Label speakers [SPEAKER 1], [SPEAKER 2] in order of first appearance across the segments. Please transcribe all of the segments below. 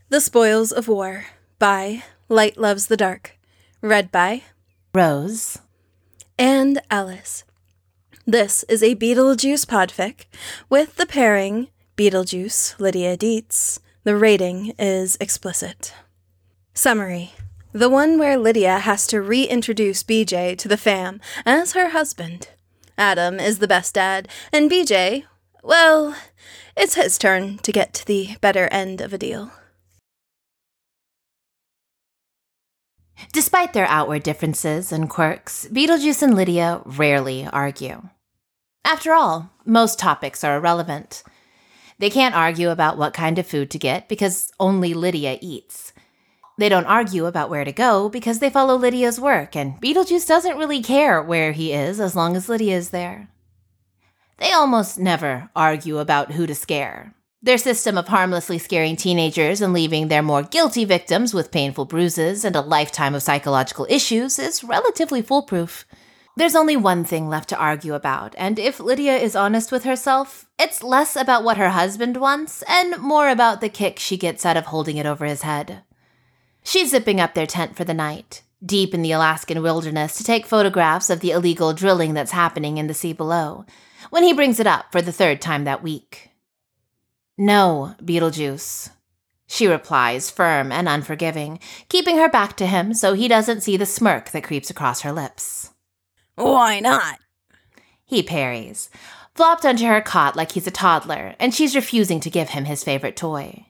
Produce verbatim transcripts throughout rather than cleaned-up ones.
[SPEAKER 1] The Spoils of War by Light Loves the Dark. Read by
[SPEAKER 2] Rose
[SPEAKER 1] and Alice. This is a Beetlejuice podfic with the pairing Beetlejuice, Lydia Dietz. The rating is explicit. Summary. The one where Lydia has to reintroduce B J to the fam as her husband. Adam is the best dad, and B J, well, it's his turn to get to the better end of a deal.
[SPEAKER 2] Despite their outward differences and quirks, Beetlejuice and Lydia rarely argue. After all, most topics are irrelevant. They can't argue about what kind of food to get because only Lydia eats. They don't argue about where to go because they follow Lydia's work, and Beetlejuice doesn't really care where he is as long as Lydia is there. They almost never argue about who to scare. Their system of harmlessly scaring teenagers and leaving their more guilty victims with painful bruises and a lifetime of psychological issues is relatively foolproof. There's only one thing left to argue about, and if Lydia is honest with herself, it's less about what her husband wants and more about the kick she gets out of holding it over his head. She's zipping up their tent for the night, deep in the Alaskan wilderness, to take photographs of the illegal drilling that's happening in the sea below, when he brings it up for the third time that week. "No, Beetlejuice," she replies, firm and unforgiving, keeping her back to him so he doesn't see the smirk that creeps across her lips.
[SPEAKER 1] "Why not?"
[SPEAKER 2] he parries, flopped onto her cot like he's a toddler, and she's refusing to give him his favorite toy.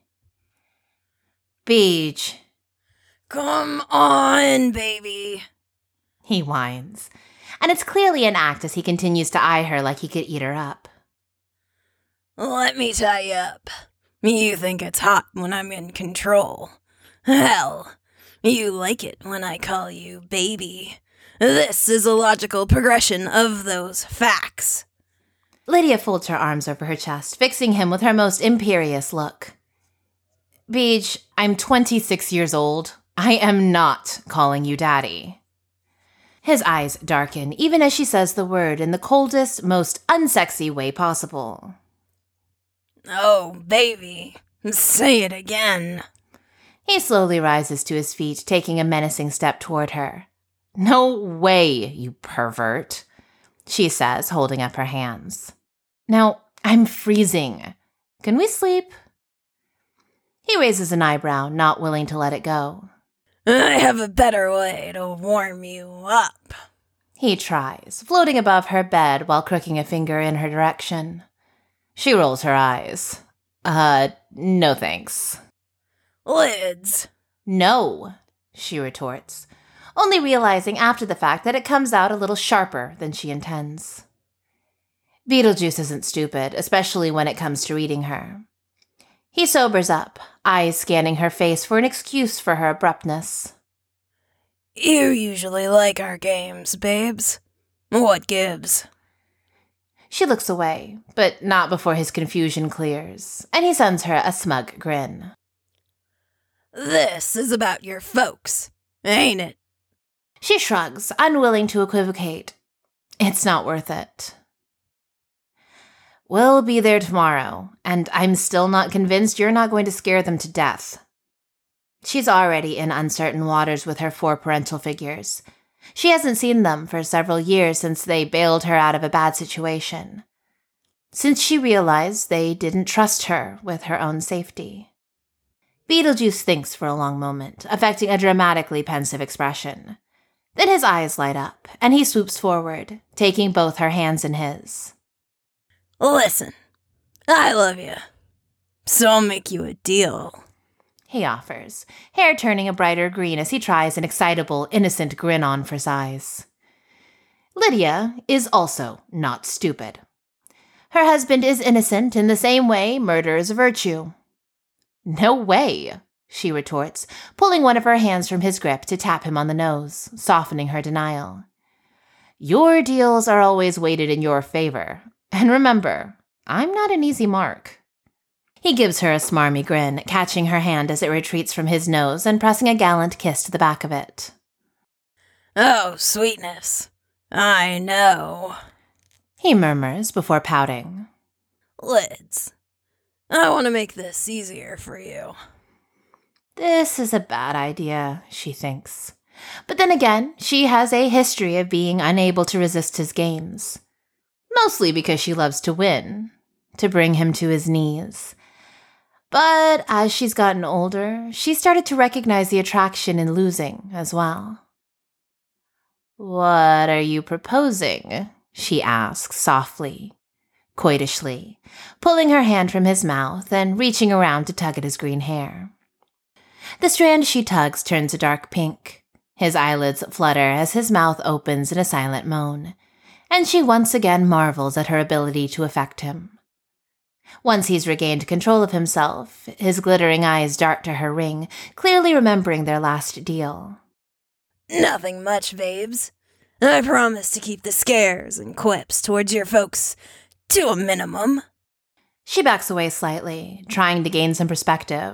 [SPEAKER 2] "Beej."
[SPEAKER 1] "Come on, baby,"
[SPEAKER 2] he whines, and it's clearly an act as he continues to eye her like he could eat her up.
[SPEAKER 1] "Let me tie you up. You think it's hot when I'm in control. Hell, you like it when I call you baby. This is a logical progression of those facts."
[SPEAKER 2] Lydia folds her arms over her chest, fixing him with her most imperious look. "Beej, I'm twenty-six years old. I am not calling you daddy." His eyes darken, even as she says the word in the coldest, most unsexy way possible.
[SPEAKER 1] "Oh, baby, say it again."
[SPEAKER 2] He slowly rises to his feet, taking a menacing step toward her. "No way, you pervert," she says, holding up her hands. "Now, I'm freezing. Can we sleep?" He raises an eyebrow, not willing to let it go.
[SPEAKER 1] "I have a better way to warm you up."
[SPEAKER 2] He tries, floating above her bed while crooking a finger in her direction. She rolls her eyes. Uh, no thanks.
[SPEAKER 1] "Lids."
[SPEAKER 2] "No," she retorts, only realizing after the fact that it comes out a little sharper than she intends. Beetlejuice isn't stupid, especially when it comes to reading her. He sobers up, eyes scanning her face for an excuse for her abruptness.
[SPEAKER 1] "You usually like our games, babes. What gives?"
[SPEAKER 2] She looks away, but not before his confusion clears, and he sends her a smug grin.
[SPEAKER 1] "This is about your folks, ain't it?"
[SPEAKER 2] She shrugs, unwilling to equivocate. It's not worth it. "We'll be there tomorrow, and I'm still not convinced you're not going to scare them to death." She's already in uncertain waters with her four parental figures. She hasn't seen them for several years since they bailed her out of a bad situation. Since she realized they didn't trust her with her own safety. Beetlejuice thinks for a long moment, affecting a dramatically pensive expression. Then his eyes light up, and he swoops forward, taking both her hands in his.
[SPEAKER 1] "Listen, I love you, so I'll make you a deal,"
[SPEAKER 2] he offers, hair turning a brighter green as he tries an excitable, innocent grin on for size. Lydia is also not stupid. Her husband is innocent in the same way murder is a virtue. "No way," she retorts, pulling one of her hands from his grip to tap him on the nose, softening her denial. "Your deals are always weighted in your favor. And remember, I'm not an easy mark." He gives her a smarmy grin, catching her hand as it retreats from his nose and pressing a gallant kiss to the back of it.
[SPEAKER 1] "Oh, sweetness, I know,"
[SPEAKER 2] he murmurs before pouting.
[SPEAKER 1] "Lids, I want to make this easier for you."
[SPEAKER 2] This is a bad idea, she thinks. But then again, she has a history of being unable to resist his games. Mostly because she loves to win, to bring him to his knees. But as she's gotten older, she started to recognize the attraction in losing as well. "What are you proposing?" she asks softly, coitishly, pulling her hand from his mouth and reaching around to tug at his green hair. The strand she tugs turns a dark pink. His eyelids flutter as his mouth opens in a silent moan, and she once again marvels at her ability to affect him. Once he's regained control of himself, his glittering eyes dart to her ring, clearly remembering their last deal.
[SPEAKER 1] "Nothing much, babes. I promise to keep the scares and quips towards your folks to a minimum."
[SPEAKER 2] She backs away slightly, trying to gain some perspective.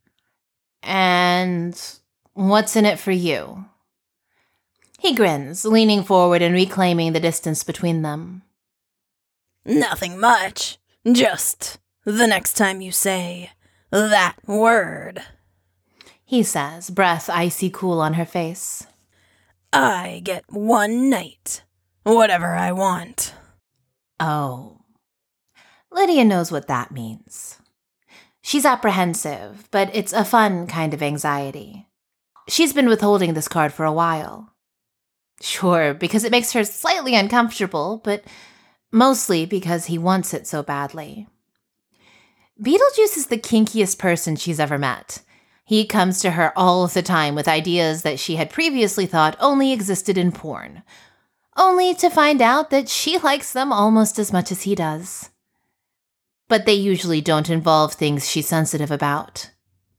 [SPEAKER 2] "And what's in it for you?" He grins, leaning forward and reclaiming the distance between them.
[SPEAKER 1] "Nothing much. Just the next time you say that word,"
[SPEAKER 2] he says, breath icy cool on her face,
[SPEAKER 1] "I get one night. Whatever I want."
[SPEAKER 2] Oh. Lydia knows what that means. She's apprehensive, but it's a fun kind of anxiety. She's been withholding this card for a while. Sure, because it makes her slightly uncomfortable, but mostly because he wants it so badly. Beetlejuice is the kinkiest person she's ever met. He comes to her all of the time with ideas that she had previously thought only existed in porn, only to find out that she likes them almost as much as he does. But they usually don't involve things she's sensitive about.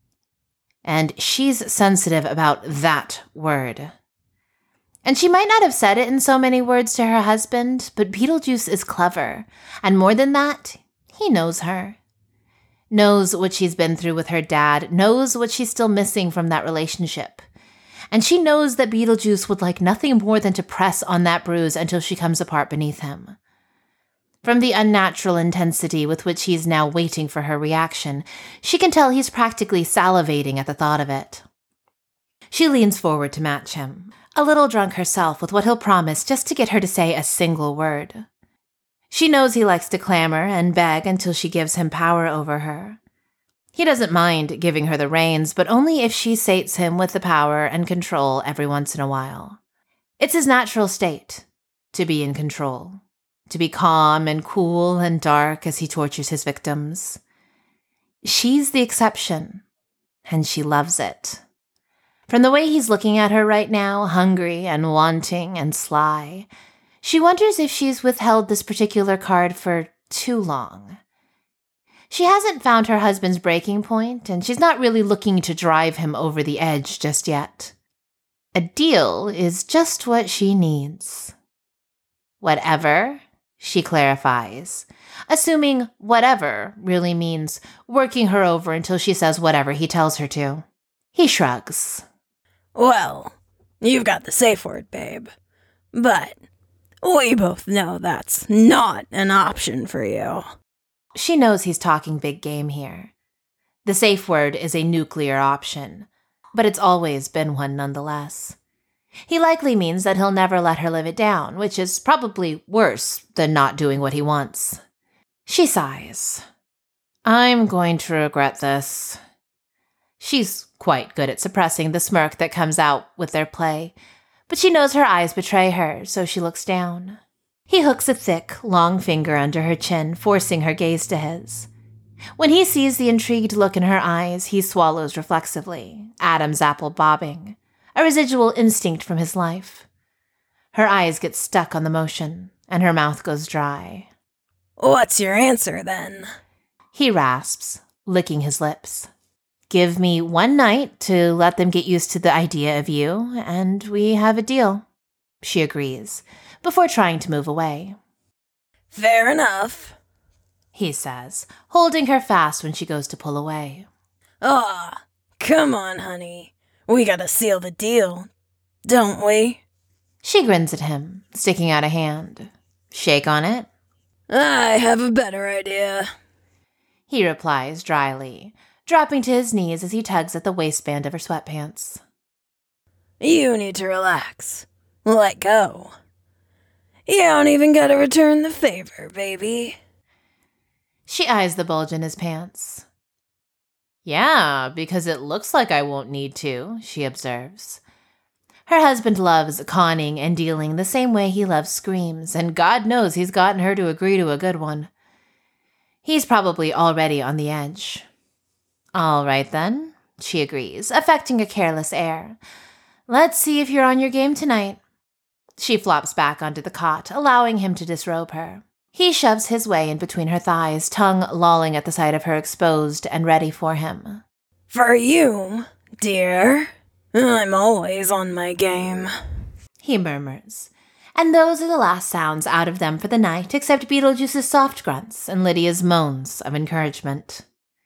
[SPEAKER 2] And she's sensitive about that word. And she might not have said it in so many words to her husband, but Beetlejuice is clever. And more than that, he knows her. Knows what she's been through with her dad, knows what she's still missing from that relationship. And she knows that Beetlejuice would like nothing more than to press on that bruise until she comes apart beneath him. From the unnatural intensity with which he's now waiting for her reaction, she can tell he's practically salivating at the thought of it. She leans forward to match him, a little drunk herself with what he'll promise just to get her to say a single word. She knows he likes to clamor and beg until she gives him power over her. He doesn't mind giving her the reins, but only if she sates him with the power and control every once in a while. It's his natural state, to be in control, to be calm and cool and dark as he tortures his victims. She's the exception, and she loves it. From the way he's looking at her right now, hungry and wanting and sly, she wonders if she's withheld this particular card for too long. She hasn't found her husband's breaking point, and she's not really looking to drive him over the edge just yet. A deal is just what she needs. Whatever, she clarifies, assuming whatever really means working her over until she says whatever he tells her to. He shrugs.
[SPEAKER 1] "Well, you've got the safe word, babe. But we both know that's not an option for you."
[SPEAKER 2] She knows he's talking big game here. The safe word is a nuclear option, but it's always been one nonetheless. He likely means that he'll never let her live it down, which is probably worse than not doing what he wants. She sighs. "I'm going to regret this." She's quite good at suppressing the smirk that comes out with their play, but she knows her eyes betray her, so she looks down. He hooks a thick, long finger under her chin, forcing her gaze to his. When he sees the intrigued look in her eyes, he swallows reflexively, Adam's apple bobbing, a residual instinct from his life. Her eyes get stuck on the motion, and her mouth goes dry.
[SPEAKER 1] "What's your answer, then?"
[SPEAKER 2] He rasps, licking his lips. "Give me one night to let them get used to the idea of you, and we have a deal," she agrees, before trying to move away.
[SPEAKER 1] "Fair enough,"
[SPEAKER 2] he says, holding her fast when she goes to pull away.
[SPEAKER 1] "Aw, come on, honey. We gotta seal the deal, don't we?"
[SPEAKER 2] She grins at him, sticking out a hand. "Shake on it?"
[SPEAKER 1] "I have a better idea,"
[SPEAKER 2] he replies dryly, dropping to his knees as he tugs at the waistband of her sweatpants.
[SPEAKER 1] You need to relax. Let go. You don't even gotta return the favor, baby.
[SPEAKER 2] She eyes the bulge in his pants. Yeah, because it looks like I won't need to, she observes. Her husband loves conning and dealing the same way he loves screams, and God knows he's gotten her to agree to a good one. He's probably already on the edge. All right then, she agrees, affecting a careless air. Let's see if you're on your game tonight. She flops back onto the cot, allowing him to disrobe her. He shoves his way in between her thighs, tongue lolling at the sight of her exposed and ready for him.
[SPEAKER 1] For you, dear, I'm always on my game,
[SPEAKER 2] he murmurs. And those are the last sounds out of them for the night, except Beetlejuice's soft grunts and Lydia's moans of encouragement.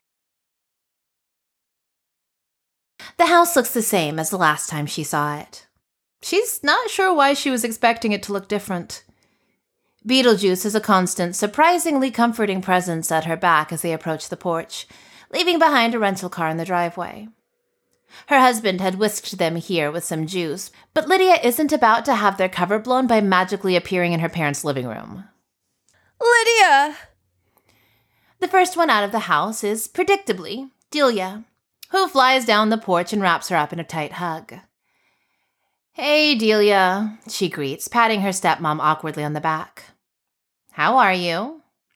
[SPEAKER 2] The house looks the same as the last time she saw it. She's not sure why she was expecting it to look different. Beetlejuice is a constant, surprisingly comforting presence at her back as they approach the porch, leaving behind a rental car in the driveway. Her husband had whisked them here with some juice, but Lydia isn't about to have their cover blown by magically appearing in her parents' living room.
[SPEAKER 1] Lydia!
[SPEAKER 2] The first one out of the house is, predictably, Delia, who flies down the porch and wraps her up in a tight hug. Hey, Delia, she greets, patting her stepmom awkwardly on the back. How are you?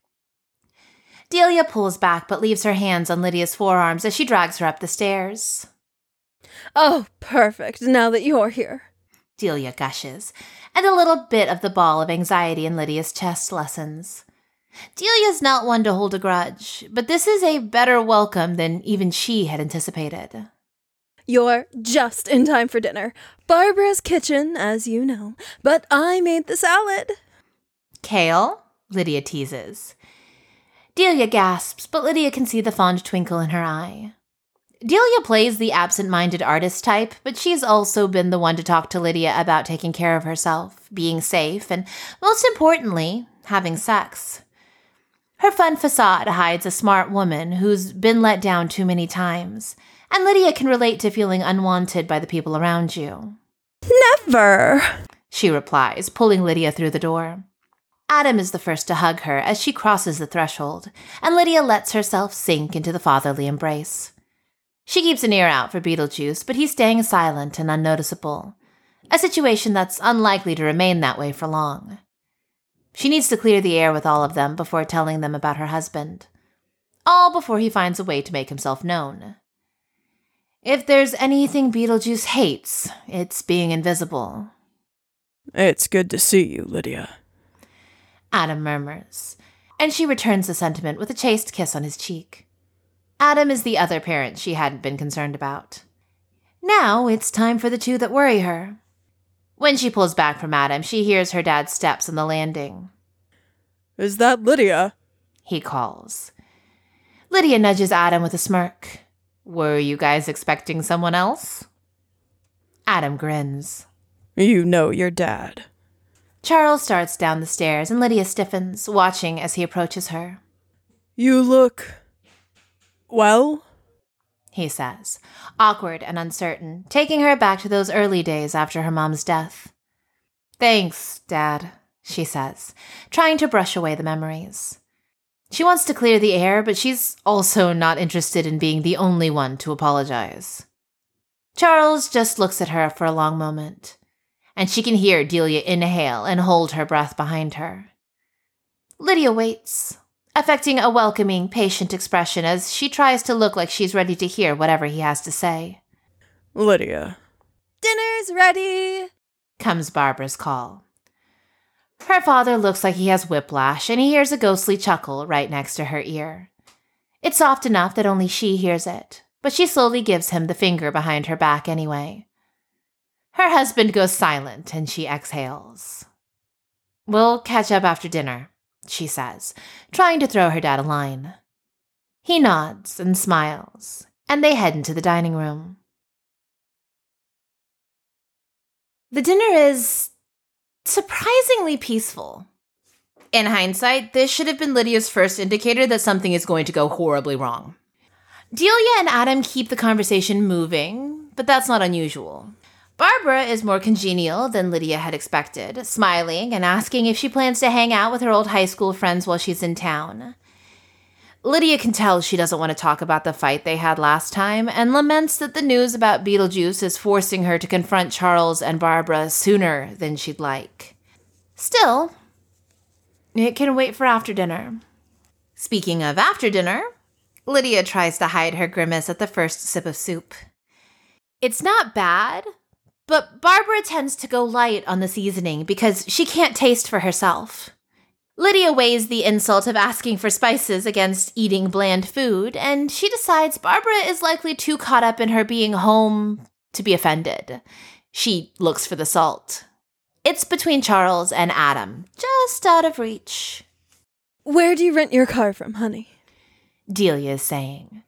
[SPEAKER 2] Delia pulls back but leaves her hands on Lydia's forearms as she drags her up the stairs.
[SPEAKER 1] Oh, perfect, now that you're here,
[SPEAKER 2] Delia gushes, and a little bit of the ball of anxiety in Lydia's chest lessens. Delia's not one to hold a grudge, but this is a better welcome than even she had anticipated.
[SPEAKER 1] You're just in time for dinner. Barbara's kitchen, as you know, but I made the salad.
[SPEAKER 2] Kale? Lydia teases. Delia gasps, but Lydia can see the fond twinkle in her eye. Delia plays the absent-minded artist type, but she's also been the one to talk to Lydia about taking care of herself, being safe, and, most importantly, having sex. Her fun facade hides a smart woman who's been let down too many times, and Lydia can relate to feeling unwanted by the people around you.
[SPEAKER 1] Never,
[SPEAKER 2] she replies, pulling Lydia through the door. Adam is the first to hug her as she crosses the threshold, and Lydia lets herself sink into the fatherly embrace. She keeps an ear out for Beetlejuice, but he's staying silent and unnoticeable, a situation that's unlikely to remain that way for long. She needs to clear the air with all of them before telling them about her husband, all before he finds a way to make himself known. If there's anything Beetlejuice hates, it's being invisible.
[SPEAKER 1] It's good to see you, Lydia,
[SPEAKER 2] Adam murmurs, and she returns the sentiment with a chaste kiss on his cheek. Adam is the other parent she hadn't been concerned about. Now it's time for the two that worry her. When she pulls back from Adam, she hears her dad's steps on the landing.
[SPEAKER 1] Is that Lydia?
[SPEAKER 2] He calls. Lydia nudges Adam with a smirk. Were you guys expecting someone else? Adam grins.
[SPEAKER 1] You know your dad.
[SPEAKER 2] Charles starts down the stairs and Lydia stiffens, watching as he approaches her.
[SPEAKER 1] You look... well?
[SPEAKER 2] He says, awkward and uncertain, taking her back to those early days after her mom's death. Thanks, Dad, she says, trying to brush away the memories. She wants to clear the air, but she's also not interested in being the only one to apologize. Charles just looks at her for a long moment, and she can hear Delia inhale and hold her breath behind her. Lydia waits, affecting a welcoming, patient expression as she tries to look like she's ready to hear whatever he has to say.
[SPEAKER 1] Lydia. Dinner's ready,
[SPEAKER 2] comes Barbara's call. Her father looks like he has whiplash, and he hears a ghostly chuckle right next to her ear. It's soft enough that only she hears it, but she slowly gives him the finger behind her back anyway. Her husband goes silent, and she exhales. We'll catch up after dinner, she says, trying to throw her dad a line. He nods and smiles, and they head into the dining room. The dinner is surprisingly peaceful. In hindsight, this should have been Lydia's first indicator that something is going to go horribly wrong. Delia and Adam keep the conversation moving, but that's not unusual. Barbara is more congenial than Lydia had expected, smiling and asking if she plans to hang out with her old high school friends while she's in town. Lydia can tell she doesn't want to talk about the fight they had last time and laments that the news about Beetlejuice is forcing her to confront Charles and Barbara sooner than she'd like. Still, it can wait for after dinner. Speaking of after dinner, Lydia tries to hide her grimace at the first sip of soup. It's not bad, but Barbara tends to go light on the seasoning because she can't taste for herself. Lydia weighs the insult of asking for spices against eating bland food, and she decides Barbara is likely too caught up in her being home to be offended. She looks for the salt. It's between Charles and Adam, just out of reach.
[SPEAKER 1] Where do you rent your car from, honey?
[SPEAKER 2] Delia is saying.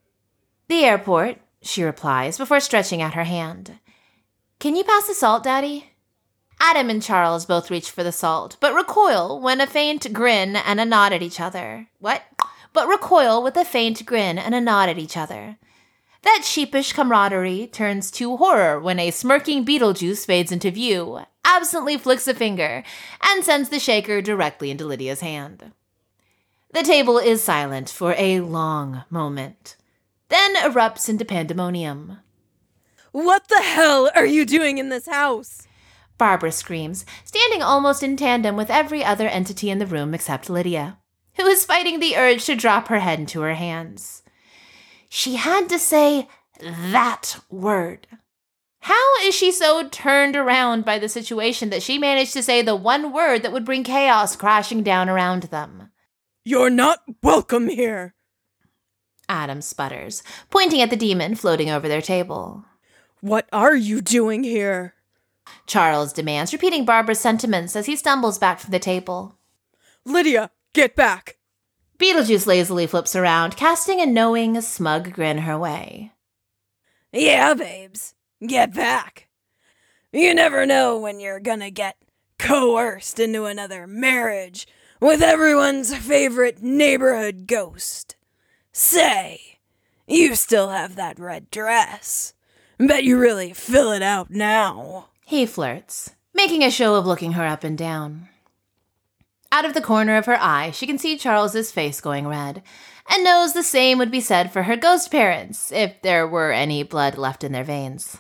[SPEAKER 2] The airport, she replies before stretching out her hand. Can you pass the salt, Daddy? Adam and Charles both reach for the salt, but recoil when a faint grin and a nod at each other. What? But recoil with a faint grin and a nod at each other. That sheepish camaraderie turns to horror when a smirking Beetlejuice fades into view, absently flicks a finger, and sends the shaker directly into Lydia's hand. The table is silent for a long moment, then erupts into pandemonium.
[SPEAKER 1] What the hell are you doing in this house?
[SPEAKER 2] Barbara screams, standing almost in tandem with every other entity in the room except Lydia, who is fighting the urge to drop her head into her hands. She had to say that word. How is she so turned around by the situation that she managed to say the one word that would bring chaos crashing down around them?
[SPEAKER 1] You're not welcome here,
[SPEAKER 2] Adam sputters, pointing at the demon floating over their table.
[SPEAKER 1] What are you doing here?
[SPEAKER 2] Charles demands, repeating Barbara's sentiments as he stumbles back from the table.
[SPEAKER 1] Lydia, get back!
[SPEAKER 2] Beetlejuice lazily flips around, casting a knowing, smug grin her way.
[SPEAKER 1] Yeah, babes, get back. You never know when you're gonna get coerced into another marriage with everyone's favorite neighborhood ghost. Say, you still have that red dress. Bet you really fill it out now.
[SPEAKER 2] He flirts, making a show of looking her up and down. Out of the corner of her eye, she can see Charles's face going red, and knows the same would be said for her ghost parents, if there were any blood left in their veins.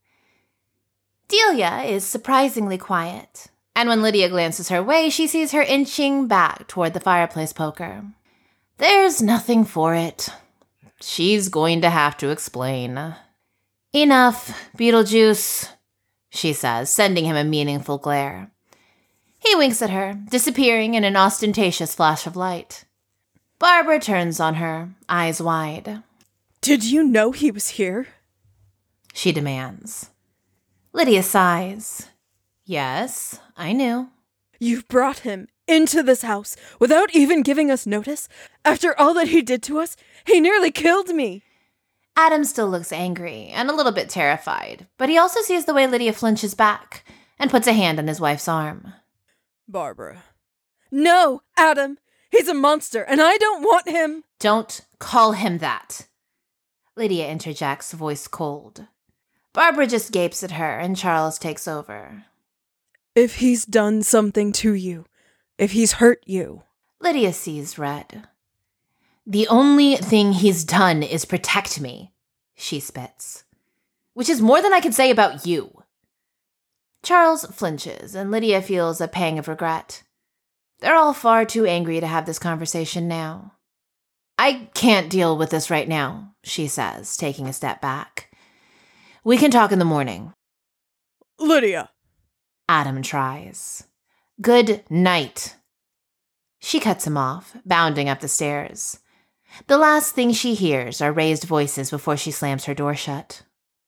[SPEAKER 2] Delia is surprisingly quiet, and when Lydia glances her way, she sees her inching back toward the fireplace poker. There's nothing for it. She's going to have to explain. Enough, Beetlejuice, she says, sending him a meaningful glare. He winks at her, disappearing in an ostentatious flash of light. Barbara turns on her, eyes wide.
[SPEAKER 1] Did you know he was here?
[SPEAKER 2] She demands. Lydia sighs. Yes, I knew.
[SPEAKER 1] You brought him into this house without even giving us notice? After all that he did to us, he nearly killed me.
[SPEAKER 2] Adam still looks angry and a little bit terrified, but he also sees the way Lydia flinches back and puts a hand on his wife's arm.
[SPEAKER 1] Barbara. No, Adam. He's a monster, and I don't want him.
[SPEAKER 2] Don't call him that. Lydia interjects, voice cold. Barbara just gapes at her, and Charles takes over.
[SPEAKER 1] If he's done something to you, if he's hurt you.
[SPEAKER 2] Lydia sees red. The only thing he's done is protect me, she spits. Which is more than I can say about you. Charles flinches, and Lydia feels a pang of regret. They're all far too angry to have this conversation now. I can't deal with this right now, she says, taking a step back. We can talk in the morning.
[SPEAKER 1] Lydia.
[SPEAKER 2] Adam tries. Good night. She cuts him off, bounding up the stairs. The last thing she hears are raised voices before she slams her door shut.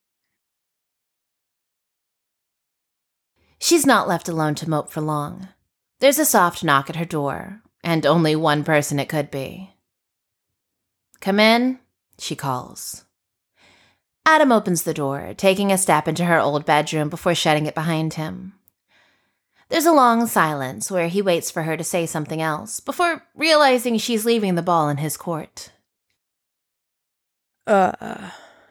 [SPEAKER 2] She's not left alone to mope for long. There's a soft knock at her door, and only one person it could be. Come in, she calls. Adam opens the door, taking a step into her old bedroom before shutting it behind him. There's a long silence where he waits for her to say something else before realizing she's leaving the ball in his court.
[SPEAKER 1] Uh,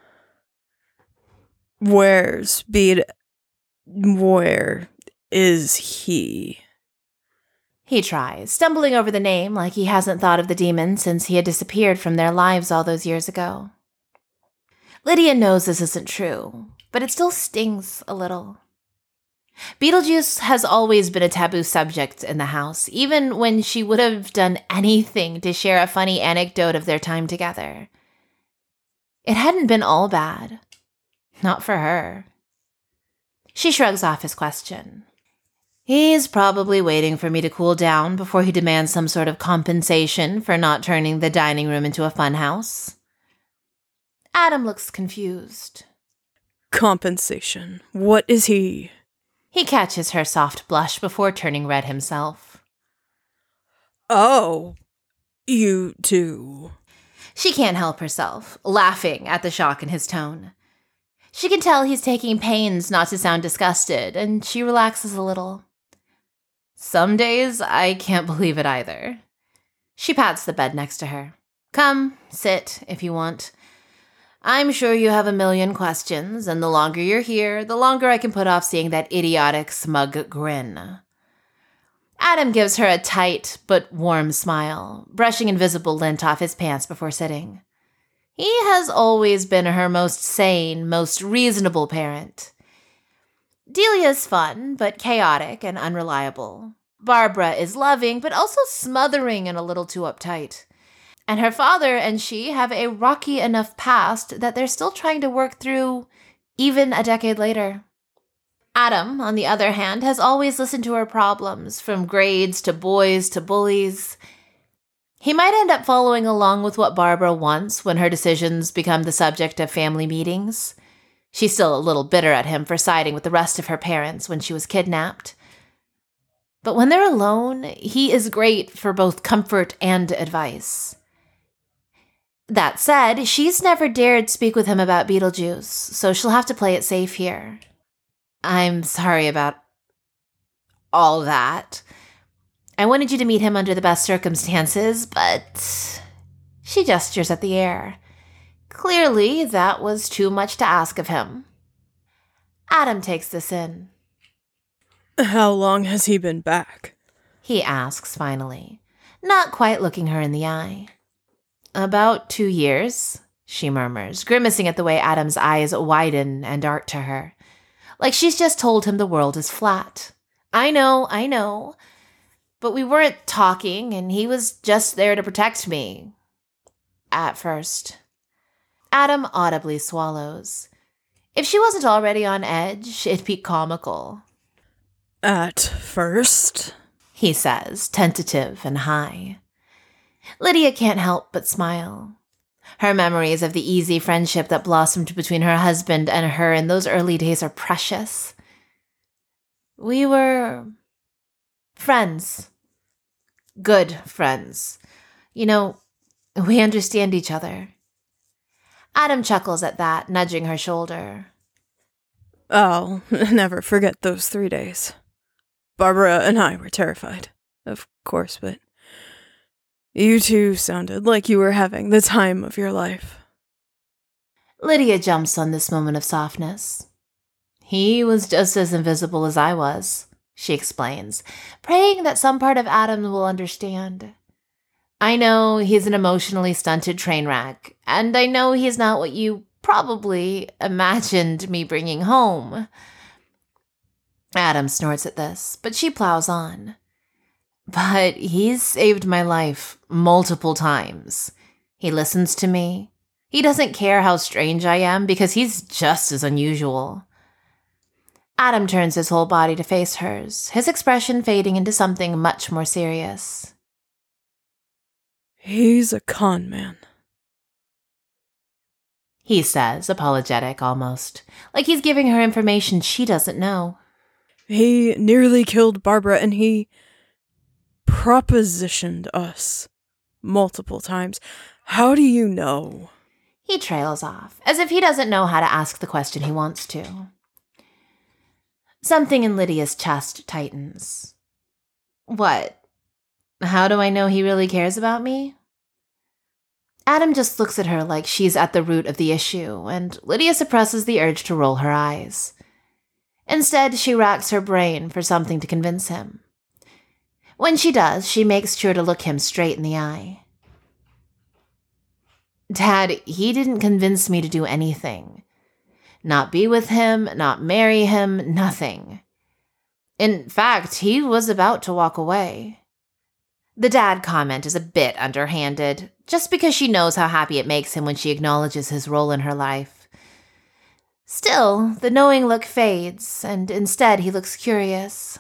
[SPEAKER 1] where's Bede? Where is he?
[SPEAKER 2] He tries, stumbling over the name like he hasn't thought of the demon since he had disappeared from their lives all those years ago. Lydia knows this isn't true, but it still stings a little. Beetlejuice has always been a taboo subject in the house, even when she would have done anything to share a funny anecdote of their time together. It hadn't been all bad. Not for her. She shrugs off his question. He's probably waiting for me to cool down before he demands some sort of compensation for not turning the dining room into a funhouse. Adam looks confused.
[SPEAKER 1] Compensation. What is he?
[SPEAKER 2] He catches her soft blush before turning red himself.
[SPEAKER 1] Oh, you too.
[SPEAKER 2] She can't help herself, laughing at the shock in his tone. She can tell he's taking pains not to sound disgusted, and she relaxes a little. Some days, I can't believe it either. She pats the bed next to her. Come, sit, if you want. I'm sure you have a million questions, and the longer you're here, the longer I can put off seeing that idiotic, smug grin. Adam gives her a tight but warm smile, brushing invisible lint off his pants before sitting. He has always been her most sane, most reasonable parent. Delia's fun, but chaotic and unreliable. Barbara is loving, but also smothering and a little too uptight. And her father and she have a rocky enough past that they're still trying to work through, even a decade later. Adam, on the other hand, has always listened to her problems, from grades to boys to bullies. He might end up following along with what Barbara wants when her decisions become the subject of family meetings. She's still a little bitter at him for siding with the rest of her parents when she was kidnapped. But when they're alone, he is great for both comfort and advice. That said, she's never dared speak with him about Beetlejuice, so she'll have to play it safe here. I'm sorry about all that. I wanted you to meet him under the best circumstances, but she gestures at the air. Clearly, that was too much to ask of him. Adam takes this in.
[SPEAKER 1] How long has he been back?
[SPEAKER 2] He asks finally, not quite looking her in the eye. About two years, she murmurs, grimacing at the way Adam's eyes widen and dart to her. Like she's just told him the world is flat. I know, I know. But we weren't talking, and he was just there to protect me. At first. Adam audibly swallows. If she wasn't already on edge, it'd be comical.
[SPEAKER 1] At first?
[SPEAKER 2] He says, tentative and high. Lydia can't help but smile. Her memories of the easy friendship that blossomed between her husband and her in those early days are precious. We were friends. Good friends. You know, we understand each other. Adam chuckles at that, nudging her shoulder.
[SPEAKER 1] I'll never forget those three days. Barbara and I were terrified, of course, but you two sounded like you were having the time of your life.
[SPEAKER 2] Lydia jumps on this moment of softness. He was just as invisible as I was, she explains, praying that some part of Adam will understand. I know he's an emotionally stunted train wreck, and I know he's not what you probably imagined me bringing home. Adam snorts at this, but she plows on. But he's saved my life multiple times. He listens to me. He doesn't care how strange I am because he's just as unusual. Adam turns his whole body to face hers, his expression fading into something much more serious.
[SPEAKER 1] He's a con man,
[SPEAKER 2] he says, apologetic almost, like he's giving her information she doesn't know.
[SPEAKER 1] He nearly killed Barbara, and he propositioned us multiple times. How do you know?
[SPEAKER 2] He trails off, as if he doesn't know how to ask the question he wants to. Something in Lydia's chest tightens. What? How do I know he really cares about me? Adam just looks at her like she's at the root of the issue, and Lydia suppresses the urge to roll her eyes. Instead, she racks her brain for something to convince him. When she does, she makes sure to look him straight in the eye. Dad, he didn't convince me to do anything. Not be with him, not marry him, nothing. In fact, he was about to walk away. The dad comment is a bit underhanded, just because she knows how happy it makes him when she acknowledges his role in her life. Still, the knowing look fades, and instead he looks curious.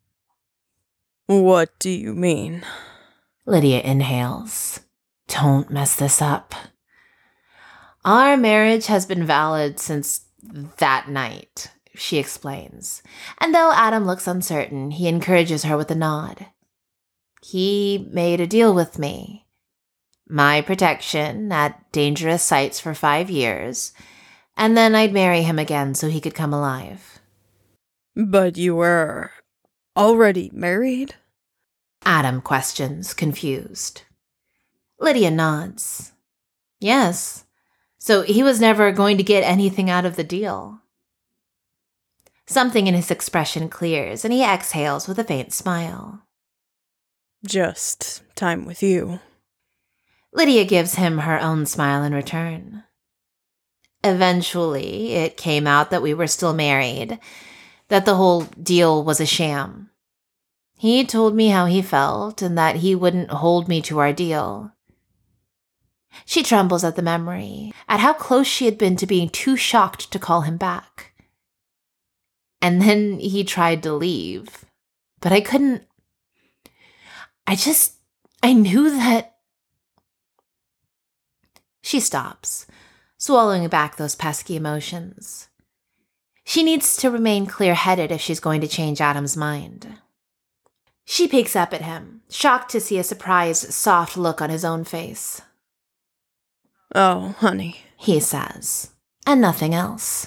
[SPEAKER 1] What do you mean?
[SPEAKER 2] Lydia inhales. Don't mess this up. Our marriage has been valid since that night, she explains. And though Adam looks uncertain, he encourages her with a nod. He made a deal with me. My protection at dangerous sites for five years, and then I'd marry him again so he could come alive.
[SPEAKER 1] But you were already married?
[SPEAKER 2] Adam questions, confused. Lydia nods. Yes. So he was never going to get anything out of the deal. Something in his expression clears, and he exhales with a faint smile.
[SPEAKER 1] Just time with you.
[SPEAKER 2] Lydia gives him her own smile in return. Eventually, it came out that we were still married, that the whole deal was a sham. He told me how he felt and that he wouldn't hold me to our deal. She trembles at the memory, at how close she had been to being too shocked to call him back. And then he tried to leave, but I couldn't. I just, I knew that. She stops, swallowing back those pesky emotions. She needs to remain clear-headed if she's going to change Adam's mind. She peeks up at him, shocked to see a surprised, soft look on his own face.
[SPEAKER 1] Oh, honey,
[SPEAKER 2] he says, and nothing else.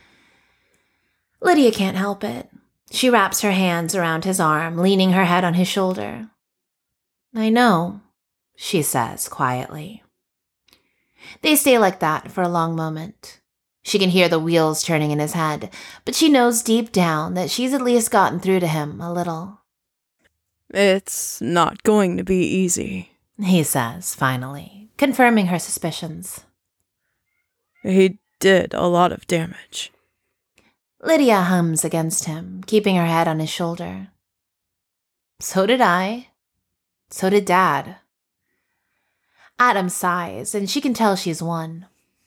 [SPEAKER 2] Lydia can't help it. She wraps her hands around his arm, leaning her head on his shoulder. I know, she says quietly. They stay like that for a long moment. She can hear the wheels turning in his head, but she knows deep down that she's at least gotten through to him a little.
[SPEAKER 1] It's not going to be easy,
[SPEAKER 2] he says, finally, confirming her suspicions.
[SPEAKER 1] He did a lot of damage.
[SPEAKER 2] Lydia hums against him, keeping her head on his shoulder. So did I. So did Dad. Adam sighs, and she can tell she's won.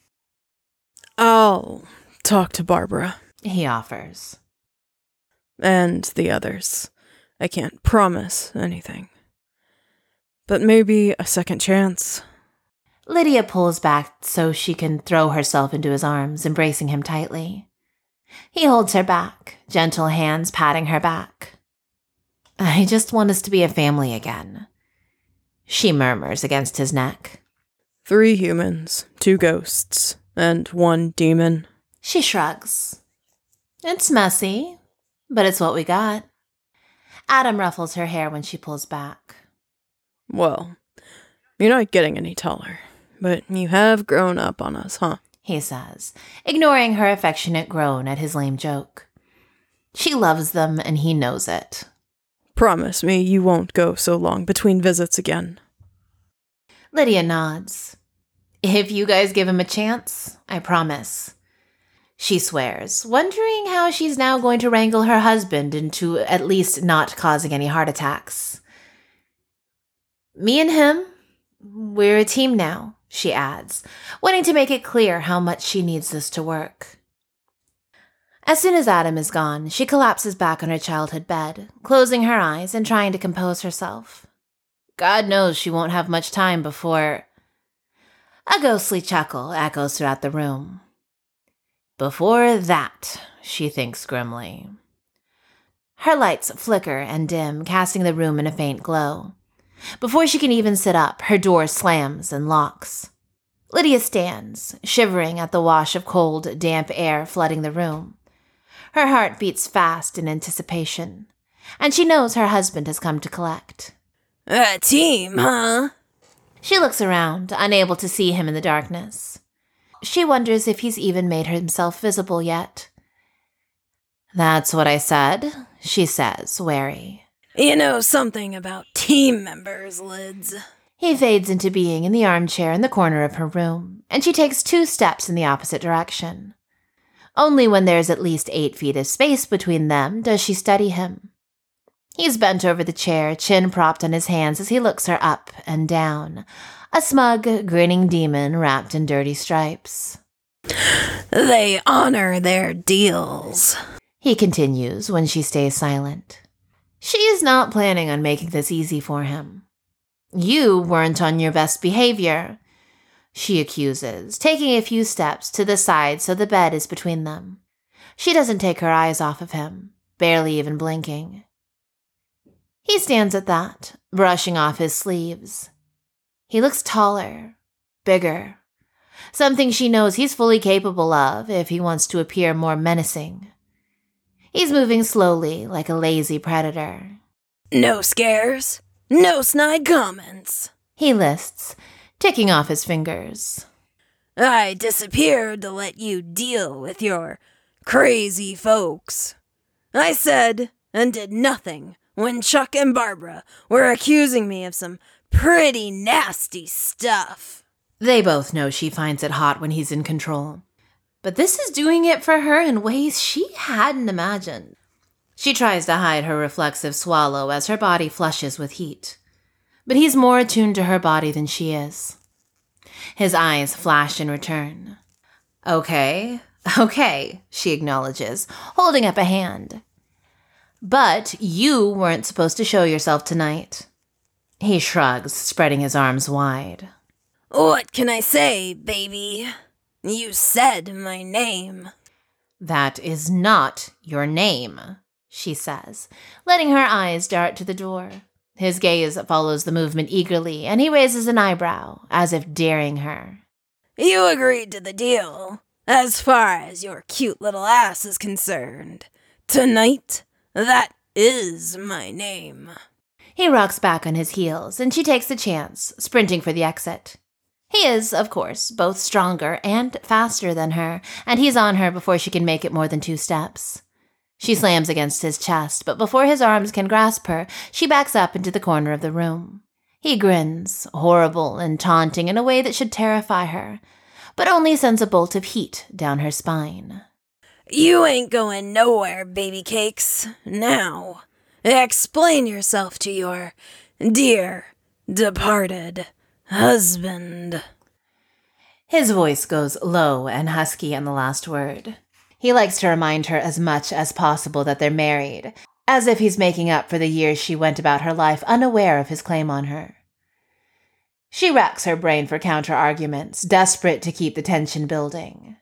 [SPEAKER 1] I'll talk to Barbara,
[SPEAKER 2] he offers.
[SPEAKER 1] And the others. I can't promise anything. But maybe a second chance.
[SPEAKER 2] Lydia pulls back so she can throw herself into his arms, embracing him tightly. He holds her back, gentle hands patting her back. I just want us to be a family again, she murmurs against his neck.
[SPEAKER 1] Three humans, two ghosts, and one demon.
[SPEAKER 2] She shrugs. It's messy, but it's what we got. Adam ruffles her hair when she pulls back.
[SPEAKER 1] Well, you're not getting any taller, but you have grown up on us, huh?
[SPEAKER 2] He says, ignoring her affectionate groan at his lame joke. She loves them, and he knows it.
[SPEAKER 1] Promise me you won't go so long between visits again.
[SPEAKER 2] Lydia nods. If you guys give him a chance, I promise. She swears, wondering how she's now going to wrangle her husband into at least not causing any heart attacks. Me and him, we're a team now, she adds, wanting to make it clear how much she needs this to work. As soon as Adam is gone, she collapses back on her childhood bed, closing her eyes and trying to compose herself. God knows she won't have much time before... A ghostly chuckle echoes throughout the room. Before that, she thinks grimly. Her lights flicker and dim, casting the room in a faint glow. Before she can even sit up, her door slams and locks. Lydia stands, shivering at the wash of cold, damp air flooding the room. Her heart beats fast in anticipation, and she knows her husband has come to collect.
[SPEAKER 1] A team, huh?
[SPEAKER 2] She looks around, unable to see him in the darkness. She wonders if he's even made himself visible yet. "That's what I said," she says, wary.
[SPEAKER 1] "You know something about team members, Lids."
[SPEAKER 2] He fades into being in the armchair in the corner of her room, and she takes two steps in the opposite direction. Only when there's at least eight feet of space between them does she study him. He's bent over the chair, chin propped on his hands as he looks her up and down, a smug, grinning demon wrapped in dirty stripes.
[SPEAKER 1] "They honor their deals,"
[SPEAKER 2] he continues when she stays silent. She is not planning on making this easy for him. "You weren't on your best behavior," she accuses, taking a few steps to the side so the bed is between them. She doesn't take her eyes off of him, barely even blinking. He stands at that, brushing off his sleeves. He looks taller, bigger, something she knows he's fully capable of if he wants to appear more menacing. He's moving slowly, like a lazy predator.
[SPEAKER 1] "No scares, no snide comments,"
[SPEAKER 2] he lists, ticking off his fingers.
[SPEAKER 1] "I disappeared to let you deal with your crazy folks. I said and did nothing when Chuck and Barbara were accusing me of some pretty nasty stuff."
[SPEAKER 2] They both know she finds it hot when he's in control. But this is doing it for her in ways she hadn't imagined. She tries to hide her reflexive swallow as her body flushes with heat. But he's more attuned to her body than she is. His eyes flash in return. "Okay, okay," she acknowledges, holding up a hand. "But you weren't supposed to show yourself tonight." He shrugs, spreading his arms wide.
[SPEAKER 1] "What can I say, baby? You said my name."
[SPEAKER 2] "That is not your name," she says, letting her eyes dart to the door. His gaze follows the movement eagerly, and he raises an eyebrow, as if daring her.
[SPEAKER 1] "You agreed to the deal, as far as your cute little ass is concerned. Tonight, that is my name."
[SPEAKER 2] He rocks back on his heels, and she takes the chance, sprinting for the exit. He is, of course, both stronger and faster than her, and he's on her before she can make it more than two steps. She slams against his chest, but before his arms can grasp her, she backs up into the corner of the room. He grins, horrible and taunting in a way that should terrify her, but only sends a bolt of heat down her spine.
[SPEAKER 1] "You ain't going nowhere, baby cakes. Now, explain yourself to your dear departed husband."
[SPEAKER 2] His voice goes low and husky on the last word. He likes to remind her as much as possible that they're married, as if he's making up for the years she went about her life unaware of his claim on her. She racks her brain for counter-arguments, desperate to keep the tension building.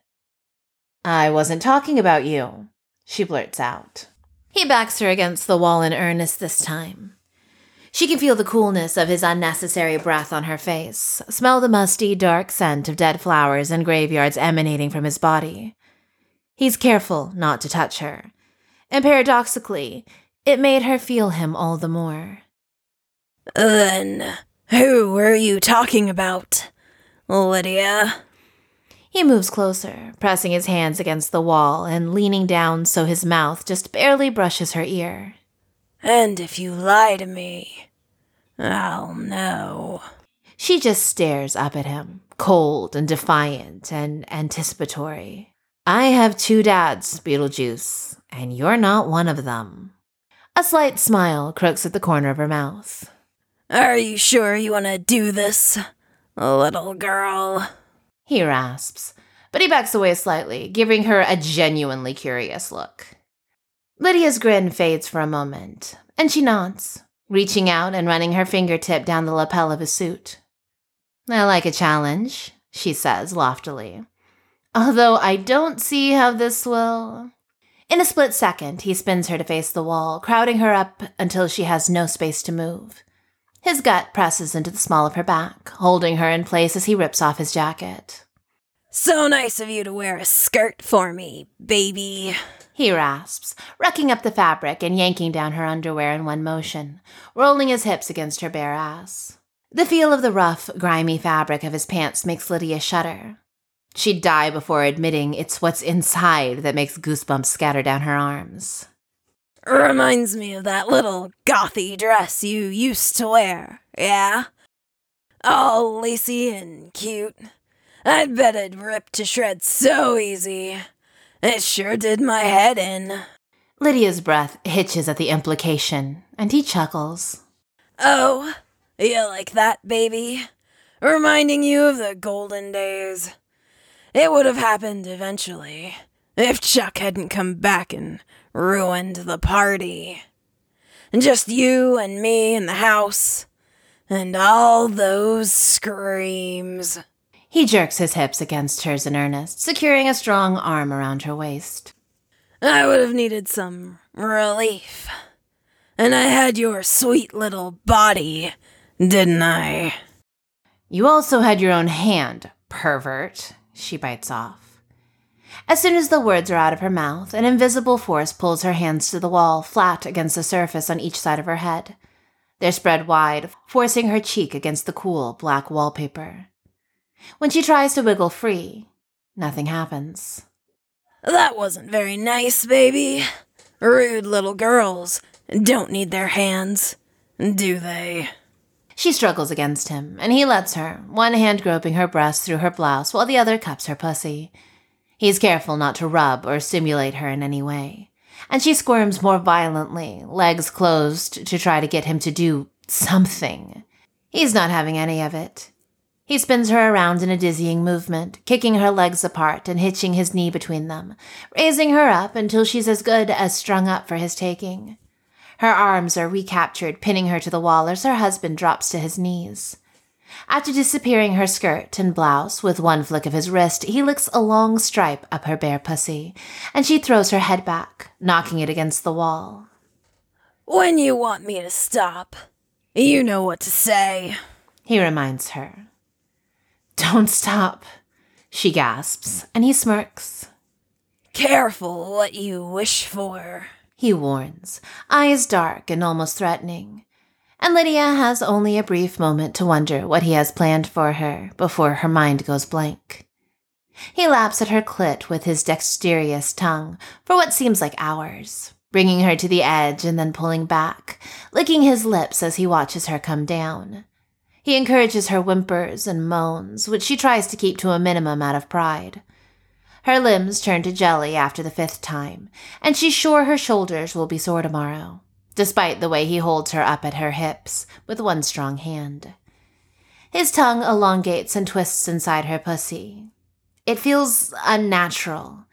[SPEAKER 2] "I wasn't talking about you," she blurts out. He backs her against the wall in earnest this time. She can feel the coolness of his unnecessary breath on her face, smell the musty, dark scent of dead flowers and graveyards emanating from his body. He's careful not to touch her, and paradoxically, it made her feel him all the more.
[SPEAKER 1] "Then, who were you talking about, Lydia?"
[SPEAKER 2] He moves closer, pressing his hands against the wall and leaning down so his mouth just barely brushes her ear.
[SPEAKER 1] "And if you lie to me, I'll know."
[SPEAKER 2] She just stares up at him, cold and defiant and anticipatory. "I have two dads, Beetlejuice, and you're not one of them." A slight smile crooks at the corner of her mouth.
[SPEAKER 1] "Are you sure you want to do this, little girl?"
[SPEAKER 2] He rasps, but he backs away slightly, giving her a genuinely curious look. Lydia's grin fades for a moment, and she nods, reaching out and running her fingertip down the lapel of his suit. "I like a challenge," she says loftily. "Although I don't see how this will..." In a split second, he spins her to face the wall, crowding her up until she has no space to move. His gut presses into the small of her back, holding her in place as he rips off his jacket.
[SPEAKER 1] "So nice of you to wear a skirt for me, baby,"
[SPEAKER 2] he rasps, rucking up the fabric and yanking down her underwear in one motion, rolling his hips against her bare ass. The feel of the rough, grimy fabric of his pants makes Lydia shudder. She'd die before admitting it's what's inside that makes goosebumps scatter down her arms.
[SPEAKER 1] Reminds me of that little gothy dress you used to wear, yeah? All lacy and cute. I'd bet it'd rip to shreds so easy. It sure did my head in.
[SPEAKER 2] Lydia's breath hitches at the implication, and he chuckles.
[SPEAKER 1] Oh, you like that, baby? Reminding you of the golden days. It would have happened eventually, if Chuck hadn't come back and ruined the party. Just you and me in the house, and all those screams.
[SPEAKER 2] He jerks his hips against hers in earnest, securing a strong arm around her waist.
[SPEAKER 1] I would have needed some relief. And I had your sweet little body, didn't I?
[SPEAKER 2] You also had your own hand, pervert, she bites off. As soon as the words are out of her mouth, an invisible force pulls her hands to the wall, flat against the surface on each side of her head. They're spread wide, forcing her cheek against the cool, black wallpaper. When she tries to wiggle free, nothing happens.
[SPEAKER 1] That wasn't very nice, baby. Rude little girls don't need their hands, do they?
[SPEAKER 2] She struggles against him, and he lets her, one hand groping her breast through her blouse while the other cups her pussy. He's careful not to rub or stimulate her in any way, and she squirms more violently, legs closed, to try to get him to do something. He's not having any of it. He spins her around in a dizzying movement, kicking her legs apart and hitching his knee between them, raising her up until she's as good as strung up for his taking. Her arms are recaptured, pinning her to the wall as her husband drops to his knees. After disappearing her skirt and blouse with one flick of his wrist, he licks a long stripe up her bare pussy, and she throws her head back, knocking it against the wall.
[SPEAKER 1] When you want me to stop, you know what to say,
[SPEAKER 2] he reminds her. Don't stop, she gasps, and he smirks.
[SPEAKER 1] Careful what you wish for,
[SPEAKER 2] he warns, eyes dark and almost threatening. And Lydia has only a brief moment to wonder what he has planned for her before her mind goes blank. He laps at her clit with his dexterous tongue for what seems like hours, bringing her to the edge and then pulling back, licking his lips as he watches her come down. He encourages her whimpers and moans, which she tries to keep to a minimum out of pride. Her limbs turn to jelly after the fifth time, and she's sure her shoulders will be sore tomorrow, despite the way he holds her up at her hips with one strong hand. His tongue elongates and twists inside her pussy. It feels unnatural,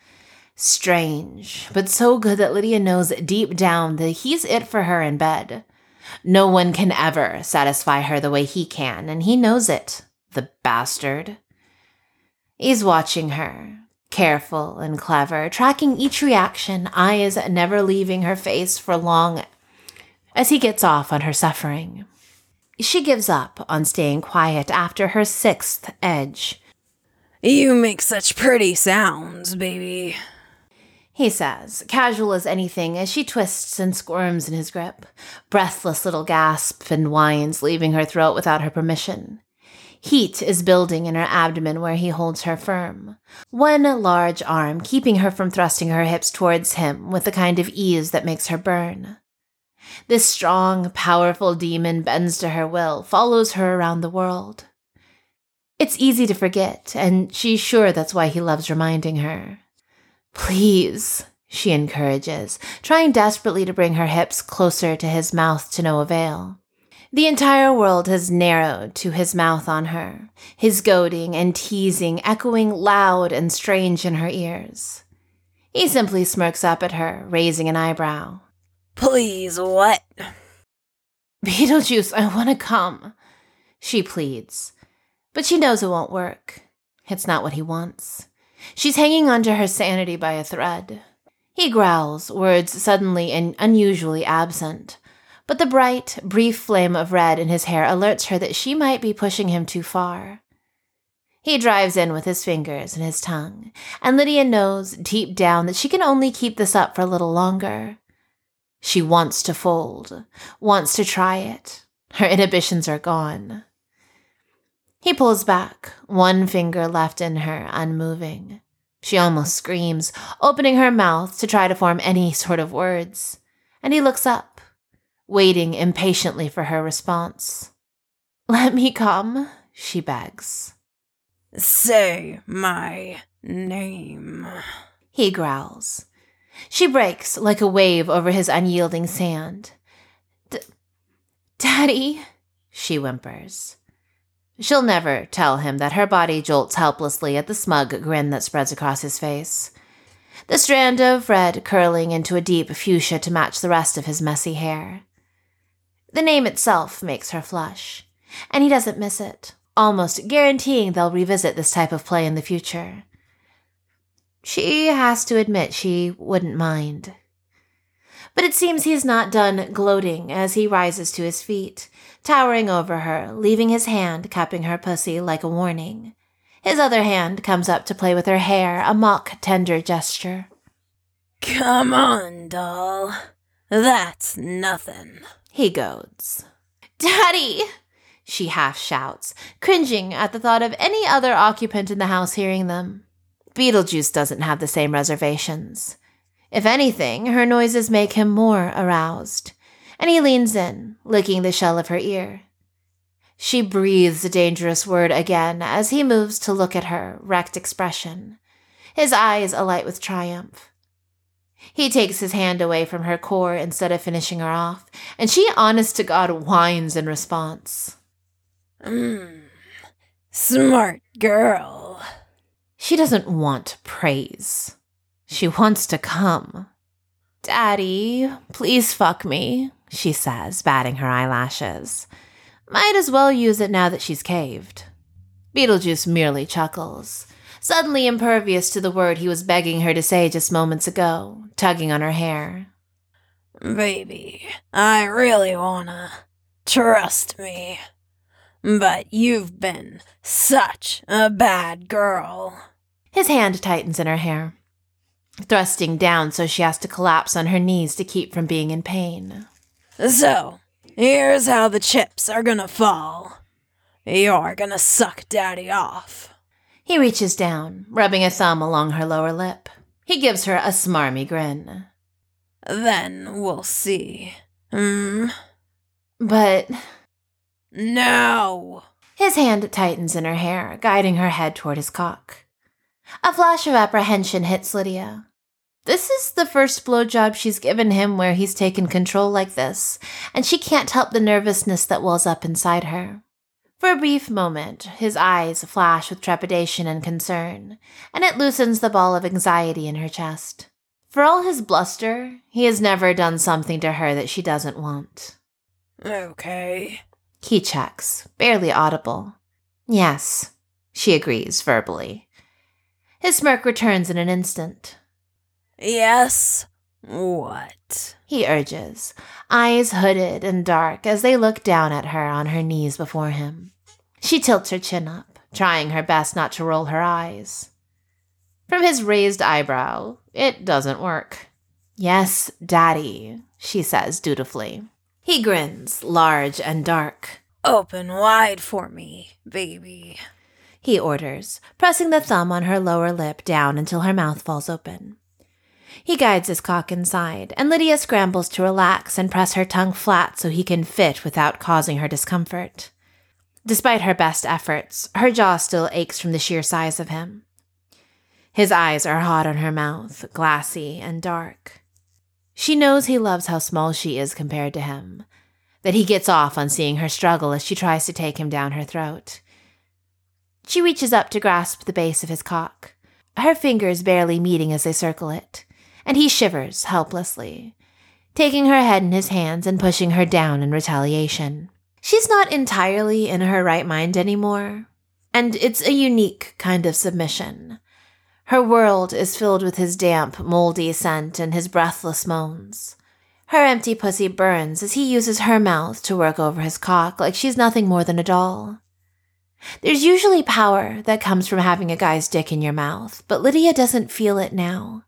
[SPEAKER 2] strange, but so good that Lydia knows deep down that he's it for her in bed. No one can ever satisfy her the way he can, and he knows it, the bastard. He's watching her, careful and clever, tracking each reaction, eyes never leaving her face for long as he gets off on her suffering. She gives up on staying quiet after her sixth edge.
[SPEAKER 1] You make such pretty sounds, baby,
[SPEAKER 2] he says, casual as anything, as she twists and squirms in his grip, breathless little gasps and whines leaving her throat without her permission. Heat is building in her abdomen where he holds her firm, one large arm keeping her from thrusting her hips towards him with the kind of ease that makes her burn. This strong, powerful demon bends to her will, follows her around the world. It's easy to forget, and she's sure that's why he loves reminding her. Please, she encourages, trying desperately to bring her hips closer to his mouth to no avail. The entire world has narrowed to his mouth on her, his goading and teasing echoing loud and strange in her ears. He simply smirks up at her, raising an eyebrow.
[SPEAKER 1] Please, what?
[SPEAKER 2] Beetlejuice, I want to come, she pleads. But she knows it won't work. It's not what he wants. She's hanging onto her sanity by a thread. He growls, words suddenly and unusually absent. But the bright, brief flame of red in his hair alerts her that she might be pushing him too far. He drives in with his fingers and his tongue, and Lydia knows deep down that she can only keep this up for a little longer. She wants to fold, wants to try it. Her inhibitions are gone. He pulls back, one finger left in her, unmoving. She almost screams, opening her mouth to try to form any sort of words. And he looks up, waiting impatiently for her response. "Let me come," she begs.
[SPEAKER 1] "Say my name,"
[SPEAKER 2] he growls. She breaks like a wave over his unyielding sand. D- Daddy, she whimpers. She'll never tell him that her body jolts helplessly at the smug grin that spreads across his face. The strand of red curling into a deep fuchsia to match the rest of his messy hair. The name itself makes her flush, and he doesn't miss it, almost guaranteeing they'll revisit this type of play in the future. She has to admit she wouldn't mind. But it seems he's not done gloating as he rises to his feet, towering over her, leaving his hand cupping her pussy like a warning. His other hand comes up to play with her hair, a mock tender gesture.
[SPEAKER 1] "Come on, doll. That's nothing,"
[SPEAKER 2] he goads. "Daddy!" she half shouts, cringing at the thought of any other occupant in the house hearing them. Beetlejuice doesn't have the same reservations. If anything, her noises make him more aroused, and he leans in, licking the shell of her ear. She breathes a dangerous word again as he moves to look at her, wrecked expression, his eyes alight with triumph. He takes his hand away from her core instead of finishing her off, and she honest-to-God whines in response.
[SPEAKER 1] Mmm, smart girl.
[SPEAKER 2] She doesn't want praise. She wants to come. "Daddy, please fuck me," she says, batting her eyelashes. Might as well use it now that she's caved. Beetlejuice merely chuckles, suddenly impervious to the word he was begging her to say just moments ago, tugging on her hair.
[SPEAKER 1] "Baby, I really wanna. Trust me. But you've been such a bad girl."
[SPEAKER 2] His hand tightens in her hair, thrusting down so she has to collapse on her knees to keep from being in pain.
[SPEAKER 1] "So, here's how the chips are gonna fall. You're gonna suck Daddy off."
[SPEAKER 2] He reaches down, rubbing a thumb along her lower lip. He gives her a smarmy grin.
[SPEAKER 1] "Then we'll see. Hmm?"
[SPEAKER 2] But...
[SPEAKER 1] "No!"
[SPEAKER 2] His hand tightens in her hair, guiding her head toward his cock. A flash of apprehension hits Lydia. This is the first blowjob she's given him where he's taken control like this, and she can't help the nervousness that wells up inside her. For a brief moment, his eyes flash with trepidation and concern, and it loosens the ball of anxiety in her chest. For all his bluster, he has never done something to her that she doesn't want.
[SPEAKER 1] "Okay."
[SPEAKER 2] He checks, barely audible. "Yes," she agrees verbally. His smirk returns in an instant.
[SPEAKER 1] "Yes? What?"
[SPEAKER 2] he urges, eyes hooded and dark as they look down at her on her knees before him. She tilts her chin up, trying her best not to roll her eyes. From his raised eyebrow, it doesn't work. "Yes, Daddy," she says dutifully. He grins, large and dark.
[SPEAKER 1] "Open wide for me, baby,"
[SPEAKER 2] he orders, pressing the thumb on her lower lip down until her mouth falls open. He guides his cock inside, and Lydia scrambles to relax and press her tongue flat so he can fit without causing her discomfort. Despite her best efforts, her jaw still aches from the sheer size of him. His eyes are hot on her mouth, glassy and dark. She knows he loves how small she is compared to him, that he gets off on seeing her struggle as she tries to take him down her throat. She reaches up to grasp the base of his cock, her fingers barely meeting as they circle it, and he shivers helplessly, taking her head in his hands and pushing her down in retaliation. She's not entirely in her right mind anymore, and it's a unique kind of submission. Her world is filled with his damp, moldy scent and his breathless moans. Her empty pussy burns as he uses her mouth to work over his cock like she's nothing more than a doll. There's usually power that comes from having a guy's dick in your mouth, but Lydia doesn't feel it now.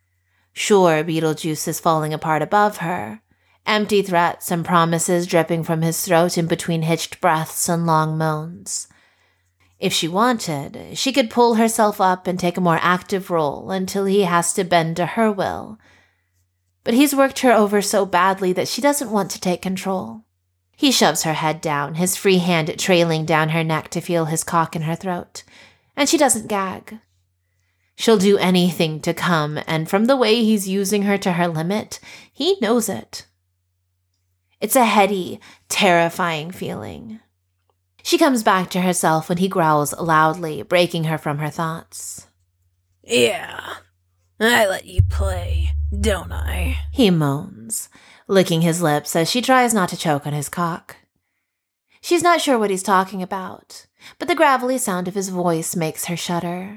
[SPEAKER 2] Sure, Beetlejuice is falling apart above her, empty threats and promises dripping from his throat in between hitched breaths and long moans. If she wanted, she could pull herself up and take a more active role until he has to bend to her will. But he's worked her over so badly that she doesn't want to take control. He shoves her head down, his free hand trailing down her neck to feel his cock in her throat, and she doesn't gag. She'll do anything to come, and from the way he's using her to her limit, he knows it. It's a heady, terrifying feeling. She comes back to herself when he growls loudly, breaking her from her thoughts.
[SPEAKER 1] Yeah, I let you play, don't I?
[SPEAKER 2] He moans, licking his lips as she tries not to choke on his cock. She's not sure what he's talking about, but the gravelly sound of his voice makes her shudder.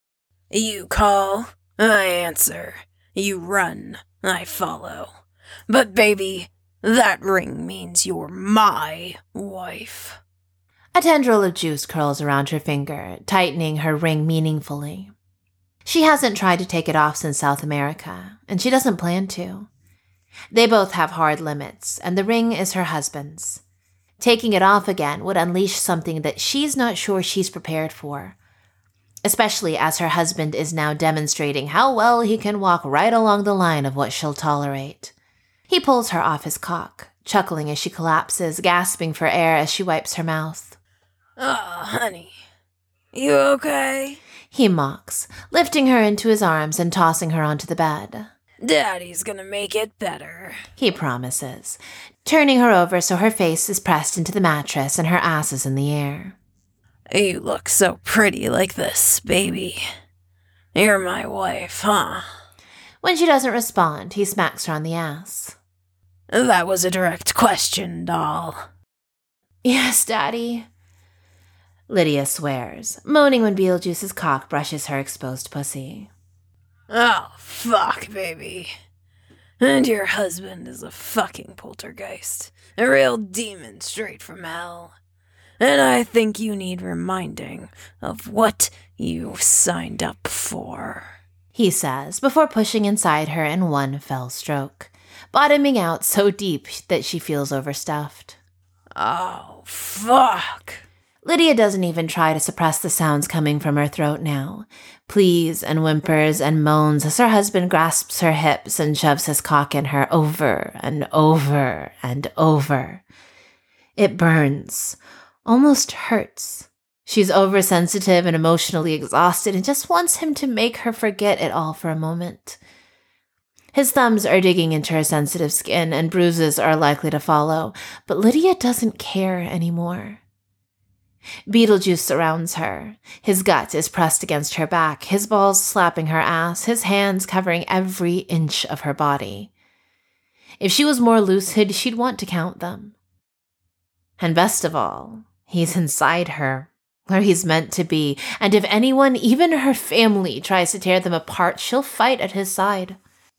[SPEAKER 1] You call, I answer. You run, I follow. But baby, that ring means you're my wife.
[SPEAKER 2] A tendril of juice curls around her finger, tightening her ring meaningfully. She hasn't tried to take it off since South America, and she doesn't plan to. They both have hard limits, and the ring is her husband's. Taking it off again would unleash something that she's not sure she's prepared for, especially as her husband is now demonstrating how well he can walk right along the line of what she'll tolerate. He pulls her off his cock, chuckling as she collapses, gasping for air as she wipes her mouth.
[SPEAKER 1] Oh, honey, you okay?
[SPEAKER 2] He mocks, lifting her into his arms and tossing her onto the bed.
[SPEAKER 1] Daddy's gonna make it better,
[SPEAKER 2] he promises, turning her over so her face is pressed into the mattress and her ass is in the air.
[SPEAKER 1] You look so pretty like this, baby. You're my wife, huh?
[SPEAKER 2] When she doesn't respond, he smacks her on the ass.
[SPEAKER 1] That was a direct question, doll.
[SPEAKER 2] Yes, Daddy. Lydia swears, moaning when Beetlejuice's cock brushes her exposed pussy.
[SPEAKER 1] Oh, fuck, baby. And your husband is a fucking poltergeist. A real demon straight from hell. And I think you need reminding of what you signed up for,
[SPEAKER 2] he says, before pushing inside her in one fell stroke, bottoming out so deep that she feels overstuffed.
[SPEAKER 1] Oh, fuck.
[SPEAKER 2] Lydia doesn't even try to suppress the sounds coming from her throat now. Pleas and whimpers and moans as her husband grasps her hips and shoves his cock in her over and over and over. It burns, almost hurts. She's oversensitive and emotionally exhausted and just wants him to make her forget it all for a moment. His thumbs are digging into her sensitive skin and bruises are likely to follow, but Lydia doesn't care anymore. Beetlejuice surrounds her. His gut is pressed against her back, his balls slapping her ass, his hands covering every inch of her body. If she was more lucid, she'd want to count them. And best of all, he's inside her, where he's meant to be, and if anyone, even her family, tries to tear them apart, she'll fight at his side.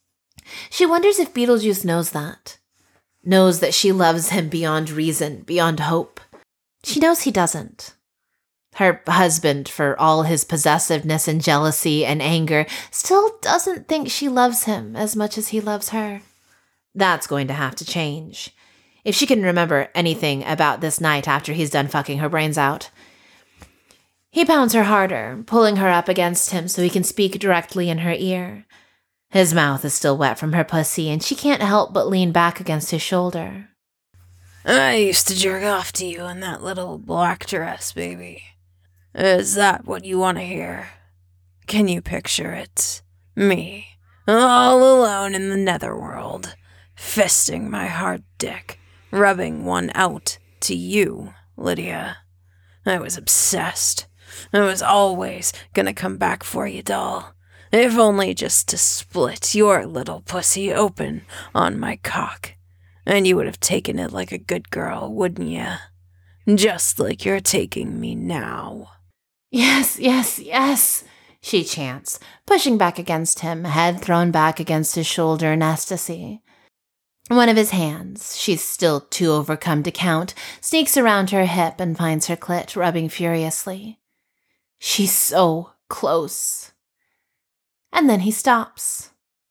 [SPEAKER 2] She wonders if Beetlejuice knows that. Knows that she loves him beyond reason, beyond hope. She knows he doesn't. Her husband, for all his possessiveness and jealousy and anger, still doesn't think she loves him as much as he loves her. That's going to have to change. If she can remember anything about this night after he's done fucking her brains out. He pounds her harder, pulling her up against him so he can speak directly in her ear. His mouth is still wet from her pussy, and she can't help but lean back against his shoulder.
[SPEAKER 1] I used to jerk off to you in that little black dress, baby. Is that what you want to hear? Can you picture it? Me, all alone in the netherworld, fisting my hard dick, rubbing one out to you, Lydia. I was obsessed. I was always gonna come back for you, doll. If only just to split your little pussy open on my cock. And you would have taken it like a good girl, wouldn't you? Just like you're taking me now.
[SPEAKER 2] Yes, yes, yes, she chants, pushing back against him, head thrown back against his shoulder in ecstasy. One of his hands, she's still too overcome to count, sneaks around her hip and finds her clit, rubbing furiously. She's so close. And then he stops.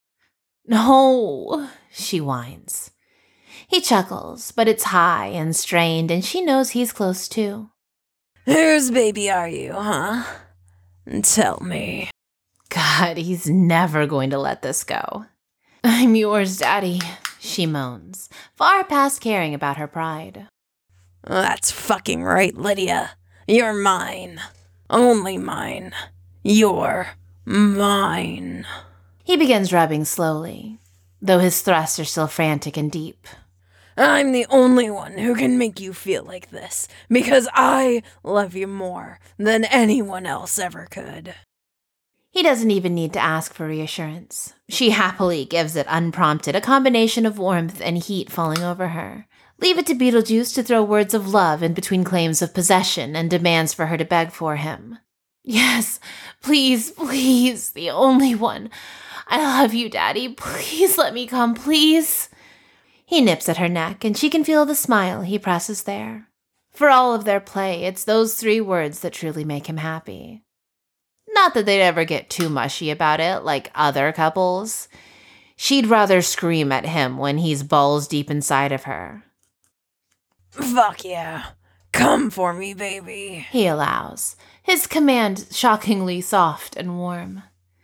[SPEAKER 2] No, she whines. He chuckles, but it's high and strained, and she knows he's close too.
[SPEAKER 1] Whose baby are you, huh? Tell me.
[SPEAKER 2] God, he's never going to let this go. I'm yours, Daddy, she moans, far past caring about her pride.
[SPEAKER 1] That's fucking right, Lydia. You're mine. Only mine. You're mine.
[SPEAKER 2] He begins rubbing slowly, though his thrusts are still frantic and deep.
[SPEAKER 1] I'm the only one who can make you feel like this, because I love you more than anyone else ever could.
[SPEAKER 2] He doesn't even need to ask for reassurance. She happily gives it unprompted, a combination of warmth and heat falling over her. Leave it to Beetlejuice to throw words of love in between claims of possession and demands for her to beg for him. Yes, please, please, the only one. I love you, Daddy. Please let me come, please. He nips at her neck, and she can feel the smile he presses there. For all of their play, it's those three words that truly make him happy. Not that they'd ever get too mushy about it, like other couples. She'd rather scream at him when he's balls deep inside of her.
[SPEAKER 1] Fuck yeah. Come for me, baby,
[SPEAKER 2] he allows, his command shockingly soft and warm.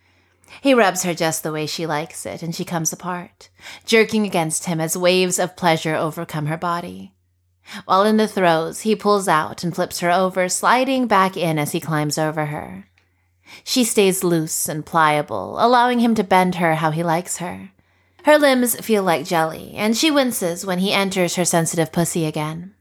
[SPEAKER 2] He rubs her just the way she likes it, and she comes apart, jerking against him as waves of pleasure overcome her body. While in the throes, he pulls out and flips her over, sliding back in as he climbs over her. She stays loose and pliable, allowing him to bend her how he likes her. Her limbs feel like jelly, and she winces when he enters her sensitive pussy again.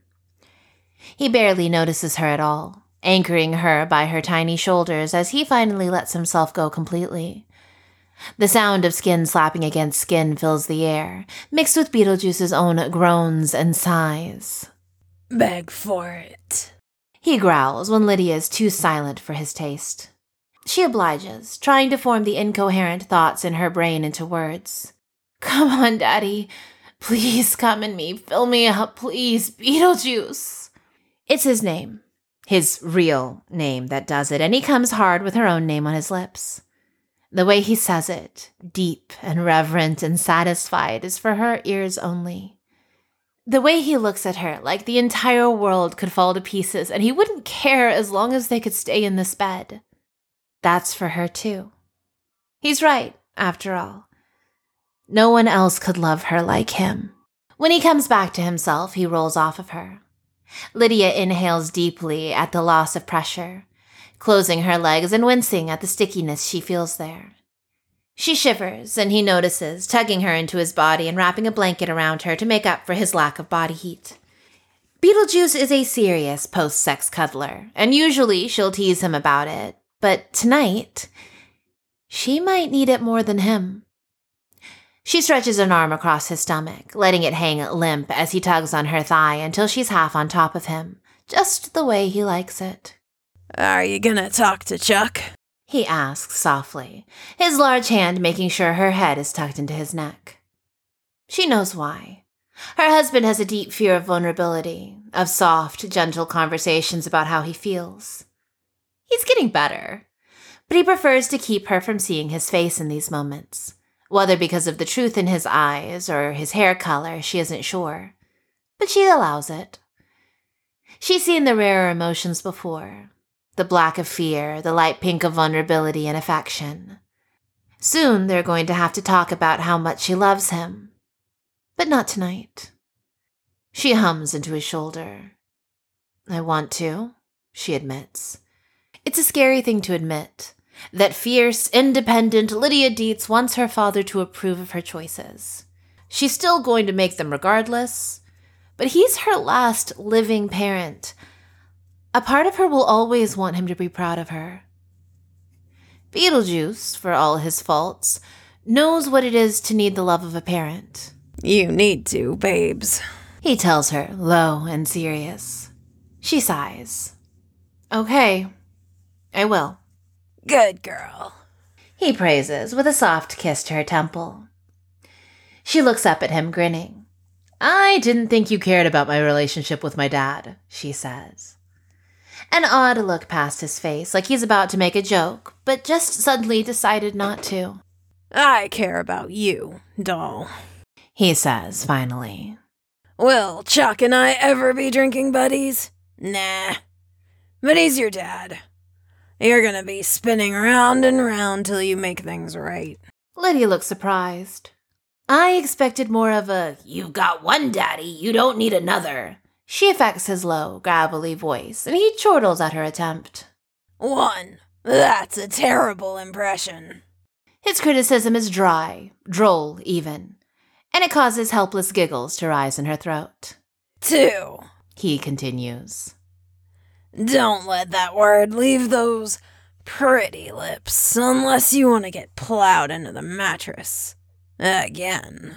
[SPEAKER 2] He barely notices her at all, anchoring her by her tiny shoulders as he finally lets himself go completely. The sound of skin slapping against skin fills the air, mixed with Beetlejuice's own groans and sighs.
[SPEAKER 1] Beg for it,
[SPEAKER 2] he growls when Lydia is too silent for his taste. She obliges, trying to form the incoherent thoughts in her brain into words. Come on, Daddy. Please come in me. Fill me up, please. Beetlejuice. It's his name. His real name that does it, and he comes hard with her own name on his lips. The way he says it, deep and reverent and satisfied, is for her ears only. The way he looks at her, like the entire world could fall to pieces, and he wouldn't care as long as they could stay in this bed. That's for her, too. He's right, after all. No one else could love her like him. When he comes back to himself, he rolls off of her. Lydia inhales deeply at the loss of pressure, closing her legs and wincing at the stickiness she feels there. She shivers, and he notices, tugging her into his body and wrapping a blanket around her to make up for his lack of body heat. Beetlejuice is a serious post-sex cuddler, and usually she'll tease him about it. But tonight, she might need it more than him. She stretches an arm across his stomach, letting it hang limp as he tugs on her thigh until she's half on top of him, just the way he likes it.
[SPEAKER 1] Are you gonna talk to Chuck?
[SPEAKER 2] He asks softly, his large hand making sure her head is tucked into his neck. She knows why. Her husband has a deep fear of vulnerability, of soft, gentle conversations about how he feels. He's getting better, but he prefers to keep her from seeing his face in these moments, whether because of the truth in his eyes or his hair color, she isn't sure. But she allows it. She's seen the rarer emotions before, the black of fear, the light pink of vulnerability and affection. Soon they're going to have to talk about how much she loves him, but not tonight. She hums into his shoulder. I want to, she admits. It's a scary thing to admit, that fierce, independent Lydia Deetz wants her father to approve of her choices. She's still going to make them regardless, but he's her last living parent. A part of her will always want him to be proud of her. Beetlejuice, for all his faults, knows what it is to need the love of a parent.
[SPEAKER 1] You need to, babes,
[SPEAKER 2] he tells her, low and serious. She sighs. Okay. I will.
[SPEAKER 1] Good girl,
[SPEAKER 2] he praises with a soft kiss to her temple. She looks up at him, grinning. I didn't think you cared about my relationship with my dad, she says. An odd look past his face, like he's about to make a joke, but just suddenly decided not to.
[SPEAKER 1] I care about you, doll,
[SPEAKER 2] he says, finally.
[SPEAKER 1] Will Chuck and I ever be drinking buddies? Nah.
[SPEAKER 3] but he's your dad. You're gonna be spinning round and round till you make things right.
[SPEAKER 2] Lydia looks surprised. I expected more of a, you've got one daddy, you don't need another. She affects his low, gravelly voice, and he chortles at her attempt.
[SPEAKER 3] One. That's a terrible impression.
[SPEAKER 2] His criticism is dry, droll even, and it causes helpless giggles to rise in her throat.
[SPEAKER 3] Two.
[SPEAKER 2] He continues.
[SPEAKER 3] Don't let that word leave those pretty lips unless you want to get plowed into the mattress. Again.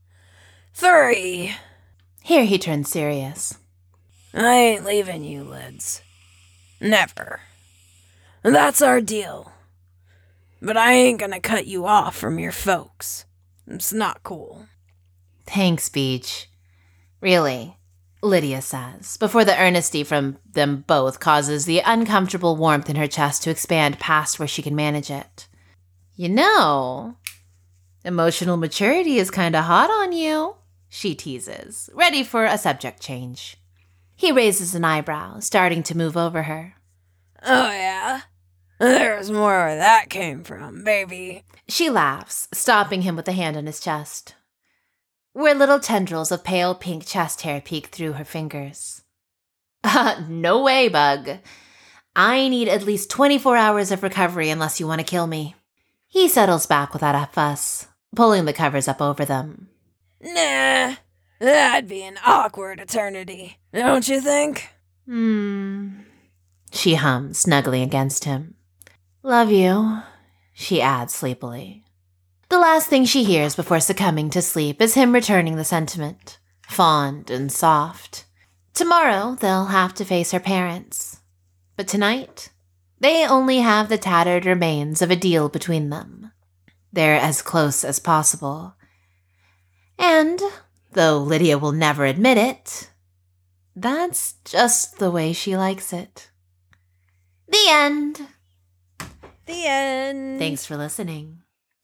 [SPEAKER 3] Three.
[SPEAKER 2] Here he turns serious.
[SPEAKER 3] I ain't leaving you, Lids. Never. That's our deal. But I ain't gonna cut you off from your folks. It's not cool.
[SPEAKER 2] Thanks, Beach. Really, Lydia says, before the earnesty from them both causes the uncomfortable warmth in her chest to expand past where she can manage it. You know, emotional maturity is kinda hot on you, she teases, ready for a subject change. He raises an eyebrow, starting to move over her.
[SPEAKER 3] Oh, yeah? There's more where that came from, baby.
[SPEAKER 2] She laughs, stopping him with a hand on his chest, where little tendrils of pale pink chest hair peek through her fingers. Uh, no way, Bug. I need at least twenty-four hours of recovery unless you want to kill me. He settles back without a fuss, pulling the covers up over them.
[SPEAKER 3] Nah, that'd be an awkward eternity, don't you think?
[SPEAKER 2] Hmm. She hums, snuggling against him. Love you, she adds sleepily. The last thing she hears before succumbing to sleep is him returning the sentiment, fond and soft. Tomorrow, they'll have to face her parents. But tonight, they only have the tattered remains of a deal between them. They're as close as possible. And, though Lydia will never admit it, that's just the way she likes it. The end.
[SPEAKER 1] The end.
[SPEAKER 2] Thanks for listening.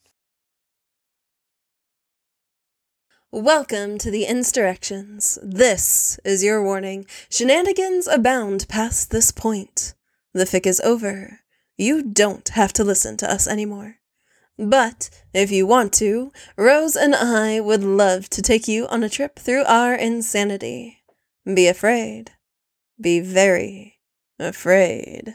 [SPEAKER 1] Welcome to the Insurrections. This is your warning. Shenanigans abound past this point. The fic is over. You don't have to listen to us anymore. But, if you want to, Rose and I would love to take you on a trip through our insanity. Be afraid. Be very afraid.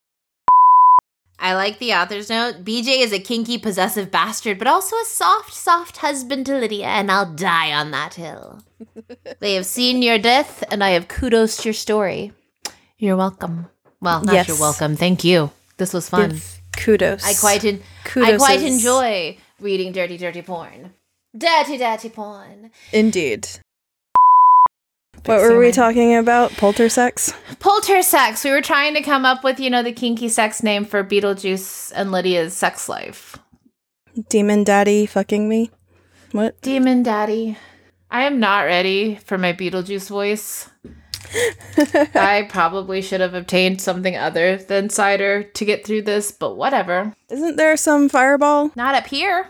[SPEAKER 2] I like the author's note. B J is a kinky, possessive bastard, but also a soft, soft husband to Lydia, and I'll die on that hill. They have seen your death, and I have kudos your story. You're welcome. Well, not
[SPEAKER 1] yes.
[SPEAKER 2] you're welcome. Thank you. This was fun.
[SPEAKER 1] Give kudos.
[SPEAKER 2] I quite, en- I quite enjoy reading dirty, dirty porn. Dirty, dirty porn.
[SPEAKER 1] Indeed. What were we talking about? Poltersex?
[SPEAKER 2] Poltersex. We were trying to come up with, you know, the kinky sex name for Beetlejuice and Lydia's sex life.
[SPEAKER 1] Demon Daddy fucking me? What?
[SPEAKER 2] Demon Daddy. I am not ready for my Beetlejuice voice. I probably should have obtained something other than cider to get through this, but whatever.
[SPEAKER 1] Isn't there some fireball?
[SPEAKER 2] Not up here.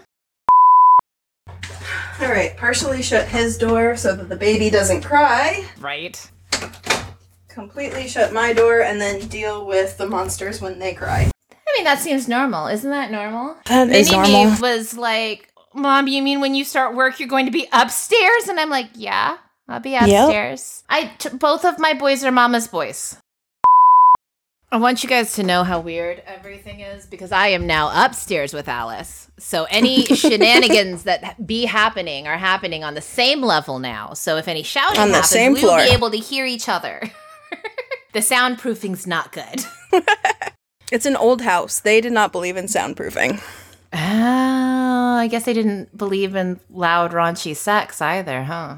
[SPEAKER 1] All right, partially shut his door so that the baby doesn't cry.
[SPEAKER 2] Right.
[SPEAKER 1] Completely shut my door and then deal with the monsters when they cry.
[SPEAKER 2] I mean, that seems normal. Isn't that normal?
[SPEAKER 1] That is
[SPEAKER 2] Minnie
[SPEAKER 1] normal.
[SPEAKER 2] was like, Mom, you mean when you start work, you're going to be upstairs? And I'm like, yeah, I'll be upstairs. Yep. I t- both of my boys are mama's boys. I want you guys to know how weird everything is because I am now upstairs with Alice. So any shenanigans that be happening are happening on the same level now. So if any shouting
[SPEAKER 1] on the
[SPEAKER 2] happens,
[SPEAKER 1] same
[SPEAKER 2] we
[SPEAKER 1] floor.
[SPEAKER 2] will be able to hear each other. The soundproofing's not good.
[SPEAKER 1] It's an old house. They did not believe in soundproofing.
[SPEAKER 2] Oh, I guess they didn't believe in loud, raunchy sex either, huh?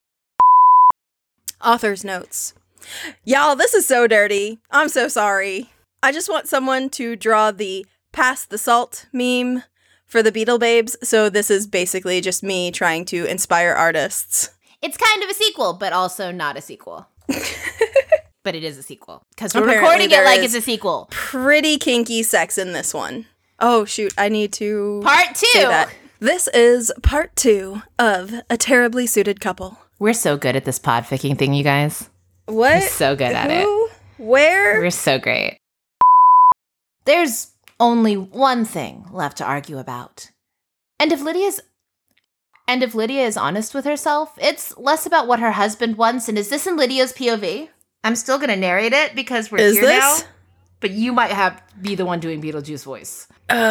[SPEAKER 1] Author's notes. Y'all, this is so dirty. I'm so sorry. I just want someone to draw the pass the salt meme for the Beetle Babes. So this is basically just me trying to inspire artists.
[SPEAKER 2] It's kind of a sequel, but also not a sequel. But it is a sequel. Because we're
[SPEAKER 1] Apparently
[SPEAKER 2] recording it
[SPEAKER 1] there
[SPEAKER 2] like
[SPEAKER 1] is
[SPEAKER 2] it's a sequel.
[SPEAKER 1] Pretty kinky sex in this one. Oh, shoot. I need to
[SPEAKER 2] Part two.
[SPEAKER 1] say that. This is part two of A Terribly Suited Couple.
[SPEAKER 2] We're so good at this podficking thing, you guys.
[SPEAKER 1] What?
[SPEAKER 2] We're so good at
[SPEAKER 1] Who?
[SPEAKER 2] it.
[SPEAKER 1] Where?
[SPEAKER 2] We're so great. There's only one thing left to argue about. And if Lydia's and if Lydia is honest with herself, it's less about what her husband wants, and is this in Lydia's P O V? I'm still gonna narrate it because we're
[SPEAKER 1] is
[SPEAKER 2] here
[SPEAKER 1] this?
[SPEAKER 2] now. But you might have be the one doing Beetlejuice voice.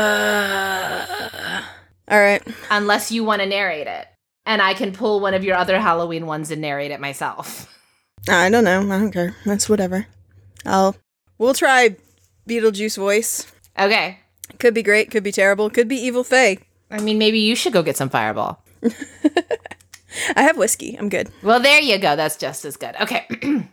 [SPEAKER 1] Uh, all right.
[SPEAKER 2] Unless you want to narrate it. And I can pull one of your other Halloween ones and narrate it myself.
[SPEAKER 1] I don't know. I don't care. That's whatever. I'll. We'll try Beetlejuice voice.
[SPEAKER 2] Okay.
[SPEAKER 1] Could be great. Could be terrible. Could be evil Faye.
[SPEAKER 2] I mean, maybe you should go get some Fireball.
[SPEAKER 1] I have whiskey. I'm good.
[SPEAKER 2] Well, there you go. That's just as good. Okay.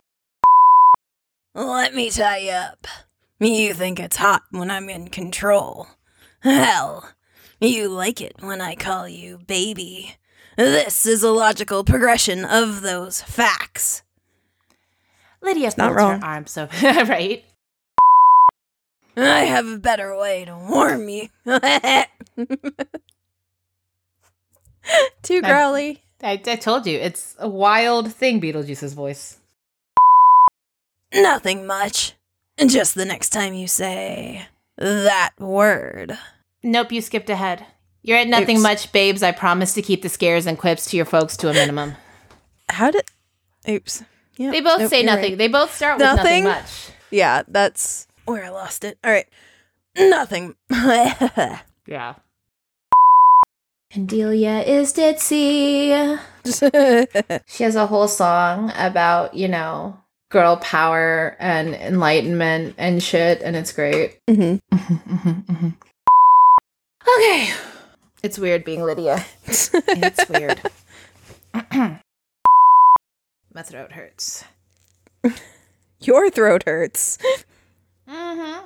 [SPEAKER 3] Let me tie you up. You think it's hot when I'm in control. Hell, you like it when I call you baby. This is a logical progression of those facts.
[SPEAKER 2] Lydia
[SPEAKER 1] Not
[SPEAKER 2] folds
[SPEAKER 1] wrong.
[SPEAKER 2] her arms so right.
[SPEAKER 3] I have a better way to warm you.
[SPEAKER 1] Too growly.
[SPEAKER 2] I, I told you, it's a wild thing, Beetlejuice's voice.
[SPEAKER 3] Nothing much. Just the next time you say that word.
[SPEAKER 2] Nope, you skipped ahead. You're at nothing
[SPEAKER 1] Oops.
[SPEAKER 2] much, babes. I promise to keep the scares and quips to your folks to a minimum.
[SPEAKER 1] How did... Oops. Yeah.
[SPEAKER 2] They both
[SPEAKER 1] Nope,
[SPEAKER 2] say
[SPEAKER 1] you're
[SPEAKER 2] nothing.
[SPEAKER 1] right.
[SPEAKER 2] They both start with
[SPEAKER 1] Nothing?
[SPEAKER 2] nothing much.
[SPEAKER 1] Yeah, that's where I lost it. All right. Nothing.
[SPEAKER 2] Yeah. And Delia is ditzy. She has a whole song about, you know, girl power and enlightenment and shit, and it's great.
[SPEAKER 1] Mm-hmm.
[SPEAKER 2] Okay. It's weird being Lydia. It's weird. My throat hurts.
[SPEAKER 1] Your throat hurts.
[SPEAKER 2] Mm-hmm.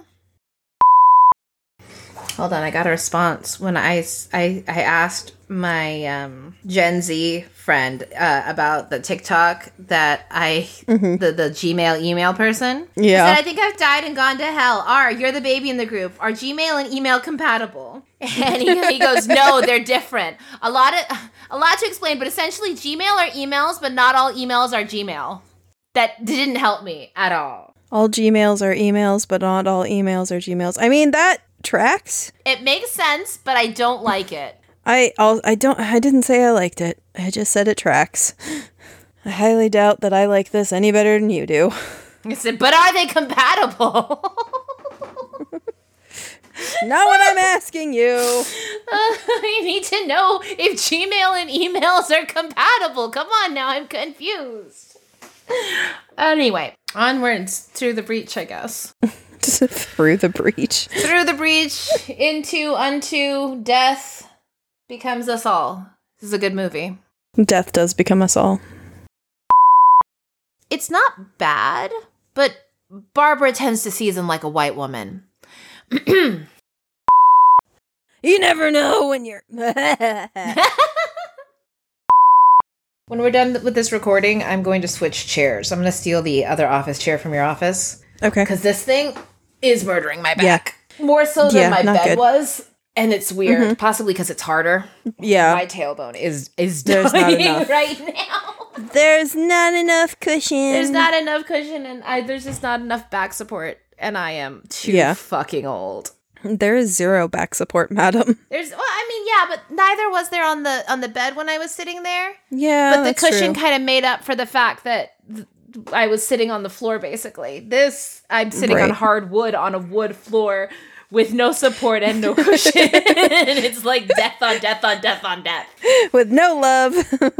[SPEAKER 2] Hold on, I got a response when I, I, I asked my um, Gen Z friend uh, about the TikTok that I,
[SPEAKER 1] Mm-hmm.
[SPEAKER 2] the, the Gmail email person.
[SPEAKER 1] Yeah.
[SPEAKER 2] I said, I think I've died and gone to hell. R, you're the baby in the group. Are Gmail and email compatible? And he, he goes, no, they're different. A lot of, a lot to explain, but essentially Gmail are emails, but not all emails are Gmail. That didn't help me at all.
[SPEAKER 1] All Gmails are emails, but not all emails are Gmails. I mean, that tracks.
[SPEAKER 2] It makes sense, but I don't like it.
[SPEAKER 1] I I'll, I don't I didn't say I liked it. I just said it tracks. I highly doubt that I like this any better than you do.
[SPEAKER 2] I said, but are they compatible?
[SPEAKER 1] Not what I'm asking you.
[SPEAKER 2] Uh, I need to know if Gmail and emails are compatible. Come on now, I'm confused. Anyway, onwards through the breach, I guess.
[SPEAKER 1] Through the breach.
[SPEAKER 2] Through the breach, into, unto, death becomes us all. This is a good movie.
[SPEAKER 1] Death does become us all.
[SPEAKER 2] It's not bad, but Barbara tends to season like a white woman.
[SPEAKER 3] You never know when you're...
[SPEAKER 2] When we're done with this recording, I'm going to switch chairs. I'm going to steal the other office chair from your office.
[SPEAKER 1] Okay.
[SPEAKER 2] Because this thing is murdering my back. More so than
[SPEAKER 1] Yeah,
[SPEAKER 2] my
[SPEAKER 1] not
[SPEAKER 2] bed
[SPEAKER 1] good.
[SPEAKER 2] was. And it's weird.
[SPEAKER 1] Mhm.
[SPEAKER 2] Possibly because it's harder.
[SPEAKER 1] Yeah.
[SPEAKER 2] My tailbone is, is
[SPEAKER 1] There's not
[SPEAKER 2] dying
[SPEAKER 1] enough.
[SPEAKER 2] right now.
[SPEAKER 1] There's not enough cushion.
[SPEAKER 2] There's not enough cushion and I, there's just not enough back support. And I am too
[SPEAKER 1] Yeah.
[SPEAKER 2] fucking old.
[SPEAKER 1] There is zero back support, madam.
[SPEAKER 2] There's, well, I mean, yeah, but neither was there on the on the bed when I was sitting there.
[SPEAKER 1] Yeah,
[SPEAKER 2] But the
[SPEAKER 1] that's
[SPEAKER 2] cushion
[SPEAKER 1] true.
[SPEAKER 2] kind of made up for the fact that th- I was sitting on the floor, basically. This, I'm sitting on
[SPEAKER 1] Right.
[SPEAKER 2] hard wood on a wood floor with no support and no cushion. And it's like death on death on death on death.
[SPEAKER 1] With no love.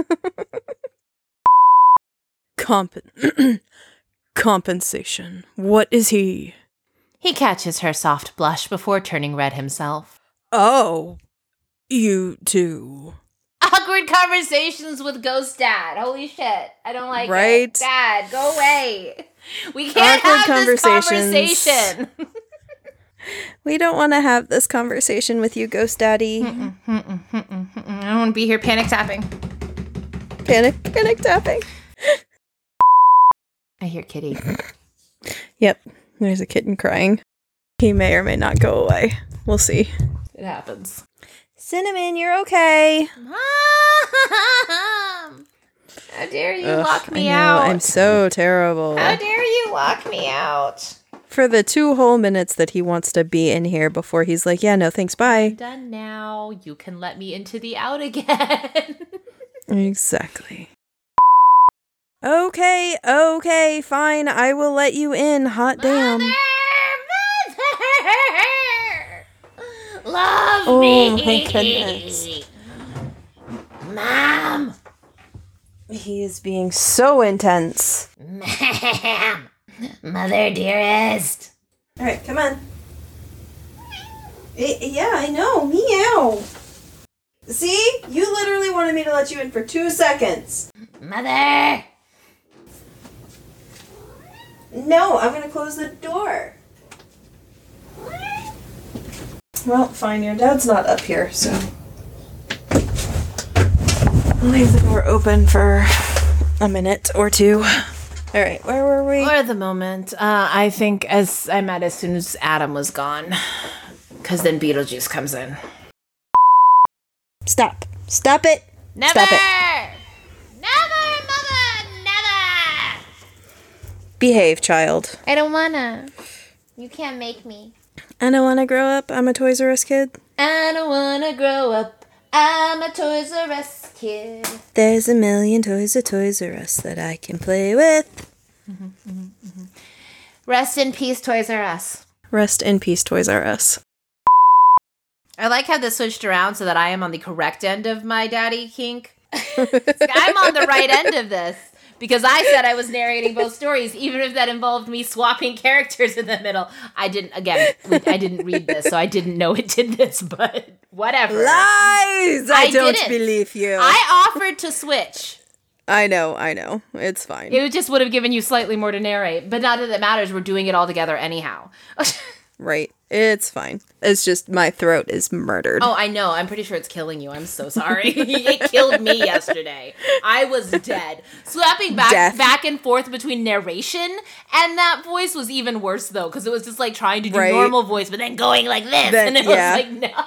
[SPEAKER 1] Comp- Compensation. What is he?
[SPEAKER 2] He catches her soft blush before turning red himself.
[SPEAKER 1] Oh, you too.
[SPEAKER 2] Awkward conversations with Ghost Dad. Holy shit. I don't like
[SPEAKER 1] Right?
[SPEAKER 2] it. Dad, go away. We can't
[SPEAKER 1] Awkward
[SPEAKER 2] have this
[SPEAKER 1] conversations.
[SPEAKER 2] conversation.
[SPEAKER 1] We don't want to have this conversation with you, Ghost Daddy.
[SPEAKER 2] Mm-mm, mm-mm, mm-mm, mm-mm. I don't want to be here panic tapping.
[SPEAKER 1] Panic, panic tapping.
[SPEAKER 2] I hear Kitty.
[SPEAKER 1] Yep, there's a kitten crying. He may or may not go away. We'll see.
[SPEAKER 2] It happens.
[SPEAKER 1] Cinnamon, you're okay.
[SPEAKER 2] Mom! How dare you
[SPEAKER 1] Ugh,
[SPEAKER 2] lock me
[SPEAKER 1] I know,
[SPEAKER 2] out?
[SPEAKER 1] I'm so terrible.
[SPEAKER 2] How dare you lock me out?
[SPEAKER 1] For the two whole minutes that he wants to be in here before he's like, yeah, no, thanks, bye.
[SPEAKER 2] I'm done now. You can let me into the out again.
[SPEAKER 1] Exactly. Okay, okay, fine. I will let you in. Hot damn.
[SPEAKER 2] Mother, mother, love
[SPEAKER 1] Oh,
[SPEAKER 2] me.
[SPEAKER 1] my goodness.
[SPEAKER 2] Mom.
[SPEAKER 1] He is being so intense.
[SPEAKER 2] Ma'am. Mother dearest.
[SPEAKER 1] All right, come on. Eh, yeah, I know. Meow. See? You literally wanted me to let you in for two seconds.
[SPEAKER 2] Mother.
[SPEAKER 1] No, I'm going to close the door. Well, fine. Your dad's not up here, so I'll leave the door open for a minute or two. All right, where were we?
[SPEAKER 2] For the moment, uh, I think as I met as soon as Adam was gone, because then Beetlejuice comes in.
[SPEAKER 1] Stop. Stop it.
[SPEAKER 2] Never!
[SPEAKER 1] Stop it.
[SPEAKER 2] Never, mother, never!
[SPEAKER 1] Behave, child.
[SPEAKER 2] I don't wanna. You can't make me.
[SPEAKER 1] I don't want to grow up. I'm a Toys R Us kid.
[SPEAKER 2] I don't wanna grow up. I'm a Toys R Us kid.
[SPEAKER 1] There's a million toys of Toys R Us that I can play with.
[SPEAKER 2] Mm-hmm, mm-hmm, mm-hmm. Rest in peace, Toys R Us.
[SPEAKER 1] Rest in peace, Toys R Us.
[SPEAKER 2] I like how this switched around so that I am on the correct end of my daddy kink. I'm on the right end of this because I said I was narrating both stories, even if that involved me swapping characters in the middle. I didn't, again, I didn't read this, so I didn't know it did this, but whatever.
[SPEAKER 1] Lies! I,
[SPEAKER 2] I
[SPEAKER 1] don't
[SPEAKER 2] didn't.
[SPEAKER 1] believe you.
[SPEAKER 2] I offered to switch.
[SPEAKER 1] I know, I know. It's fine.
[SPEAKER 2] It just would have given you slightly more to narrate, but not that it matters. We're doing it all together anyhow.
[SPEAKER 1] Right. It's fine. It's just my throat is murdered.
[SPEAKER 2] Oh, I know. I'm pretty sure it's killing you. I'm so sorry. It killed me yesterday. I was dead. Slapping back
[SPEAKER 1] Death.
[SPEAKER 2] back and forth between narration and that voice was even worse, though, because it was just like trying to do
[SPEAKER 1] Right.
[SPEAKER 2] normal voice, but then going like this.
[SPEAKER 1] Then-
[SPEAKER 2] and it
[SPEAKER 1] yeah.
[SPEAKER 2] was like, no.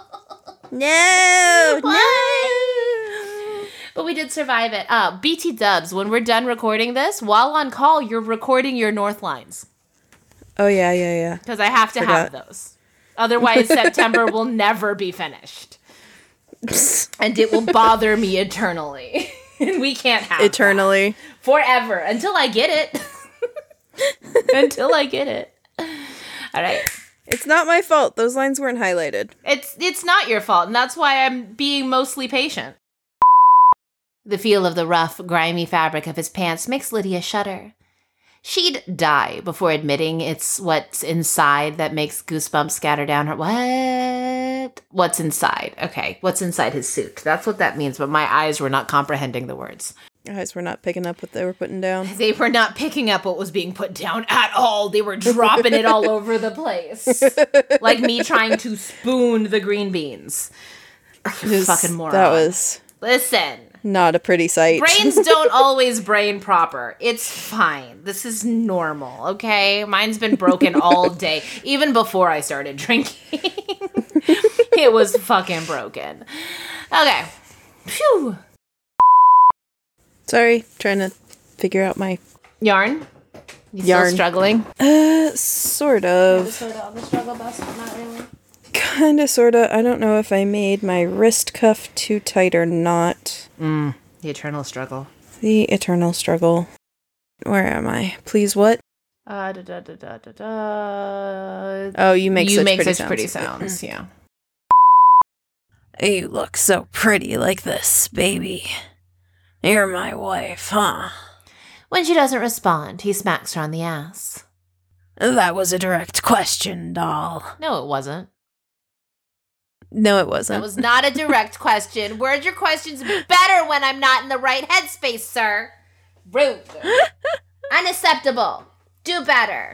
[SPEAKER 1] No!
[SPEAKER 2] No! But we did survive it. Uh, B T Dubs, when we're done recording this, while on call, you're recording your North lines.
[SPEAKER 1] Oh, yeah, yeah, yeah.
[SPEAKER 2] Because I have to have
[SPEAKER 1] Forgot.
[SPEAKER 2] those. Otherwise, September will never be finished. And it will bother me eternally. And we can't have
[SPEAKER 1] Eternally.
[SPEAKER 2] that. Forever. Until I get it. Until I get it. All right.
[SPEAKER 1] It's not my fault. Those lines weren't highlighted.
[SPEAKER 2] It's it's not your fault, and that's why I'm being mostly patient. The feel of the rough, grimy fabric of his pants makes Lydia shudder. She'd die before admitting it's what's inside that makes goosebumps scatter down her. What? What's inside? Okay, what's inside his suit? That's what that means, but my eyes were not comprehending the words.
[SPEAKER 1] Guys, we're not picking up what they were putting down.
[SPEAKER 2] They were not picking up what was being put down at all. They were dropping it all over the place. Like me trying to spoon the green beans.
[SPEAKER 1] Just-
[SPEAKER 2] Fucking moron.
[SPEAKER 1] That was
[SPEAKER 2] Listen.
[SPEAKER 1] not a pretty sight.
[SPEAKER 2] Brains don't always brain proper. It's fine. This is normal, okay? Mine's been broken all day, even before I started drinking. It was fucking broken. Okay. Phew.
[SPEAKER 1] Sorry, trying to figure out my
[SPEAKER 2] Yarn? You
[SPEAKER 1] Yarn.
[SPEAKER 2] still struggling?
[SPEAKER 1] Uh, sort of.
[SPEAKER 2] Sort of on the struggle bus, but not really.
[SPEAKER 1] Kinda, sorta. I don't know if I made my wrist cuff too tight or not.
[SPEAKER 2] Mm, the eternal struggle.
[SPEAKER 1] The eternal struggle. Where am I? Please, what?
[SPEAKER 2] Uh, da, da, da, da, da, da.
[SPEAKER 1] Oh, you make
[SPEAKER 2] you
[SPEAKER 1] such
[SPEAKER 2] make
[SPEAKER 1] pretty
[SPEAKER 2] such
[SPEAKER 1] sounds.
[SPEAKER 2] pretty sounds, yeah.
[SPEAKER 3] You look so pretty like this, baby. You're my wife, huh?
[SPEAKER 2] When she doesn't respond, he smacks her on the ass.
[SPEAKER 3] That was a direct question, doll.
[SPEAKER 2] No, it wasn't.
[SPEAKER 1] No, it wasn't.
[SPEAKER 2] That was not a direct question. Word your questions better when I'm not in the right headspace, sir. Rude. Unacceptable. Do better.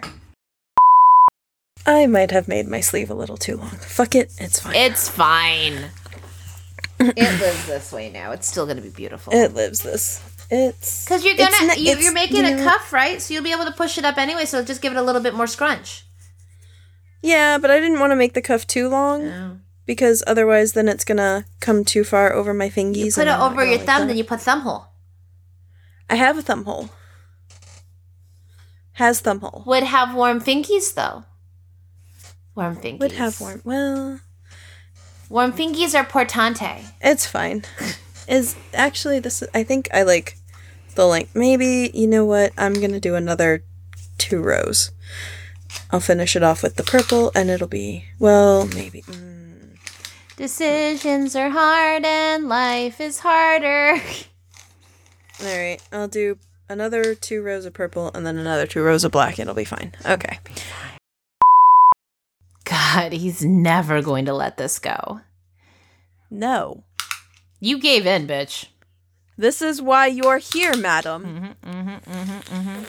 [SPEAKER 1] I might have made my sleeve a little too long. Fuck it, it's fine.
[SPEAKER 2] It's fine. It lives this way now. It's still going to be beautiful.
[SPEAKER 1] It lives this. It's
[SPEAKER 2] Because you're
[SPEAKER 1] it's
[SPEAKER 2] gonna,
[SPEAKER 1] not-
[SPEAKER 2] you,
[SPEAKER 1] it's-
[SPEAKER 2] you're making
[SPEAKER 1] you
[SPEAKER 2] a
[SPEAKER 1] know-
[SPEAKER 2] cuff, right? So you'll be able to push it up anyway. So just give it a little bit more scrunch.
[SPEAKER 1] Yeah, but I didn't want to make the cuff too long
[SPEAKER 2] Oh.
[SPEAKER 1] because otherwise, then it's gonna come too far over my fingies.
[SPEAKER 2] You put
[SPEAKER 1] and
[SPEAKER 2] it
[SPEAKER 1] I'm not
[SPEAKER 2] over
[SPEAKER 1] gonna
[SPEAKER 2] your
[SPEAKER 1] like
[SPEAKER 2] thumb,
[SPEAKER 1] that.
[SPEAKER 2] then you put thumb hole.
[SPEAKER 1] I have a thumb hole. Has thumb hole.
[SPEAKER 2] Would have warm fingies, though. Warm fingies.
[SPEAKER 1] Would have warm. Well,
[SPEAKER 2] warm fingies are portante.
[SPEAKER 1] it's fine. Is actually this? I think I like the length. Maybe you know what? I'm gonna do another two rows. I'll finish it off with the purple, and it'll be well, maybe. Mm.
[SPEAKER 2] Decisions are hard, and life is harder.
[SPEAKER 1] All right, I'll do another two rows of purple, and then another two rows of black. It'll be fine. Okay.
[SPEAKER 2] God, he's never going to let this go.
[SPEAKER 1] No.
[SPEAKER 2] You gave in, bitch.
[SPEAKER 1] This is why you're here, madam.
[SPEAKER 2] Mm-hmm, mm-hmm, mm-hmm, mm-hmm.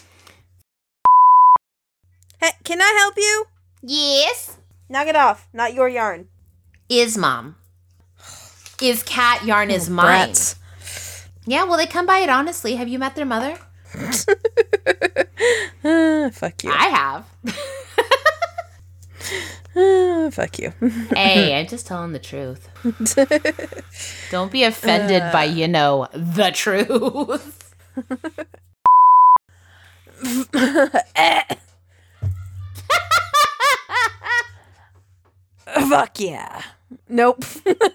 [SPEAKER 1] Hey, can I help you?
[SPEAKER 2] Yes.
[SPEAKER 1] Knock it off. Not your yarn.
[SPEAKER 2] Is mom. Is cat yarn is
[SPEAKER 1] Oh,
[SPEAKER 2] mine.
[SPEAKER 1] brats.
[SPEAKER 2] Yeah, well, they come by it honestly. Have you met their mother?
[SPEAKER 1] uh, fuck you.
[SPEAKER 2] I have.
[SPEAKER 1] Uh, fuck you.
[SPEAKER 2] Hey, I'm just telling the truth. Don't be offended uh. by, you know, the truth.
[SPEAKER 1] Fuck yeah. Nope.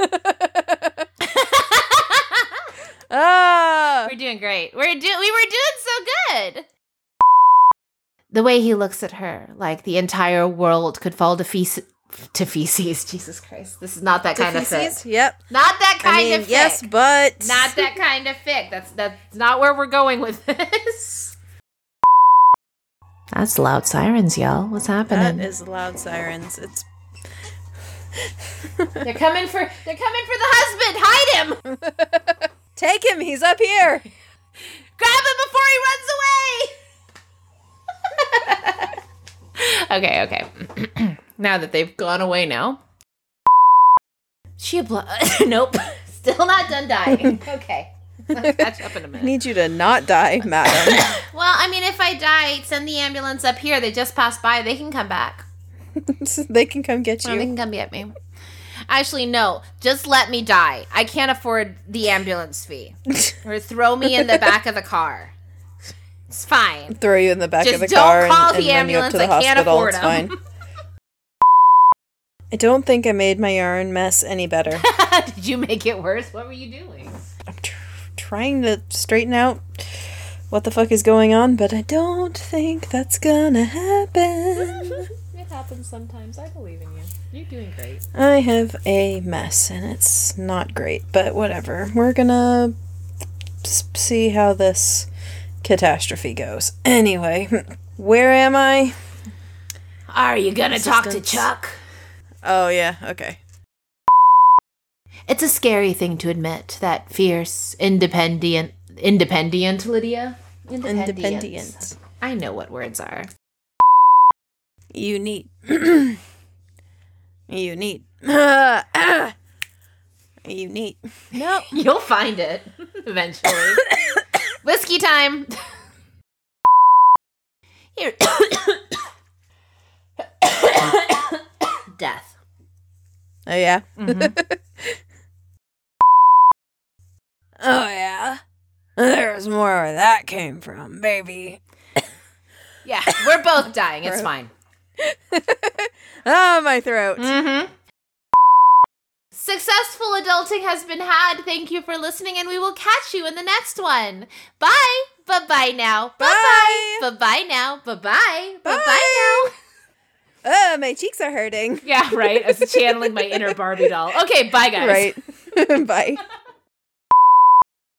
[SPEAKER 1] Ah.
[SPEAKER 2] We're doing great. We're do- we were doing so good. The way he looks at her, like the entire world could fall to feces. To feces. Jesus Christ. This is not that
[SPEAKER 1] to
[SPEAKER 2] kind
[SPEAKER 1] feces?
[SPEAKER 2] of fic.
[SPEAKER 1] Yep.
[SPEAKER 2] Not that kind
[SPEAKER 1] I mean,
[SPEAKER 2] of fic.
[SPEAKER 1] yes, but...
[SPEAKER 2] Not that kind of fic. That's, that's not where we're going with this. That's loud sirens, y'all. What's happening?
[SPEAKER 1] That is loud sirens. It's...
[SPEAKER 2] They're coming for they're coming for the husband. Hide him.
[SPEAKER 1] Take him. He's up here.
[SPEAKER 2] Grab him before he runs away. Okay, okay. Now that they've gone away now. She blo- Nope. Still not done dying. Okay. Let's catch up in a minute.
[SPEAKER 1] I need you to not die, madam.
[SPEAKER 2] Well, I mean, if I die, send the ambulance up here. They just passed by. They can come back.
[SPEAKER 1] They can come get you.
[SPEAKER 2] Oh, they can come get me. Actually, no. Just let me die. I can't afford the ambulance fee. Or throw me in the back of the car. It's fine.
[SPEAKER 1] Throw you in the back
[SPEAKER 2] Just
[SPEAKER 1] of the
[SPEAKER 2] don't
[SPEAKER 1] car
[SPEAKER 2] call
[SPEAKER 1] and,
[SPEAKER 2] the
[SPEAKER 1] and run you up
[SPEAKER 2] ambulance.
[SPEAKER 1] to the
[SPEAKER 2] I can't
[SPEAKER 1] hospital.
[SPEAKER 2] afford
[SPEAKER 1] It's
[SPEAKER 2] them.
[SPEAKER 1] fine. I don't think I made my yarn mess any better.
[SPEAKER 2] Did you make it worse? What were you doing?
[SPEAKER 1] I'm tr- trying to straighten out what the fuck is going on, but I don't think that's gonna happen.
[SPEAKER 2] It happens sometimes. I believe in you. You're doing great.
[SPEAKER 1] I have a mess, and it's not great, but whatever. We're gonna s- see how this catastrophe goes. Anyway, where am I?
[SPEAKER 2] Are you gonna
[SPEAKER 1] Assistance.
[SPEAKER 2] talk to Chuck?
[SPEAKER 1] Oh, yeah, okay.
[SPEAKER 2] It's a scary thing to admit that fierce, independent, independent, Lydia?
[SPEAKER 1] Independent.
[SPEAKER 2] I know what words are.
[SPEAKER 1] You need. You need. You need. No.
[SPEAKER 2] You'll find it eventually. Whiskey time. Here. Death.
[SPEAKER 1] Oh, yeah?
[SPEAKER 2] Mm-hmm.
[SPEAKER 3] Oh, yeah? There's more where that came from, baby.
[SPEAKER 2] Yeah, we're both dying. It's fine.
[SPEAKER 1] Oh, my throat.
[SPEAKER 2] Mm-hmm. Successful adulting has been had. Thank you for listening, and we will catch you in the next one. Bye. Bye-bye now.
[SPEAKER 1] Bye.
[SPEAKER 2] Bye-bye. Bye-bye now. Bye-bye. Bye-bye now.
[SPEAKER 1] Oh, my cheeks are hurting.
[SPEAKER 2] Yeah, right. I was channeling my inner Barbie doll. Okay, bye, guys.
[SPEAKER 1] Right. Bye.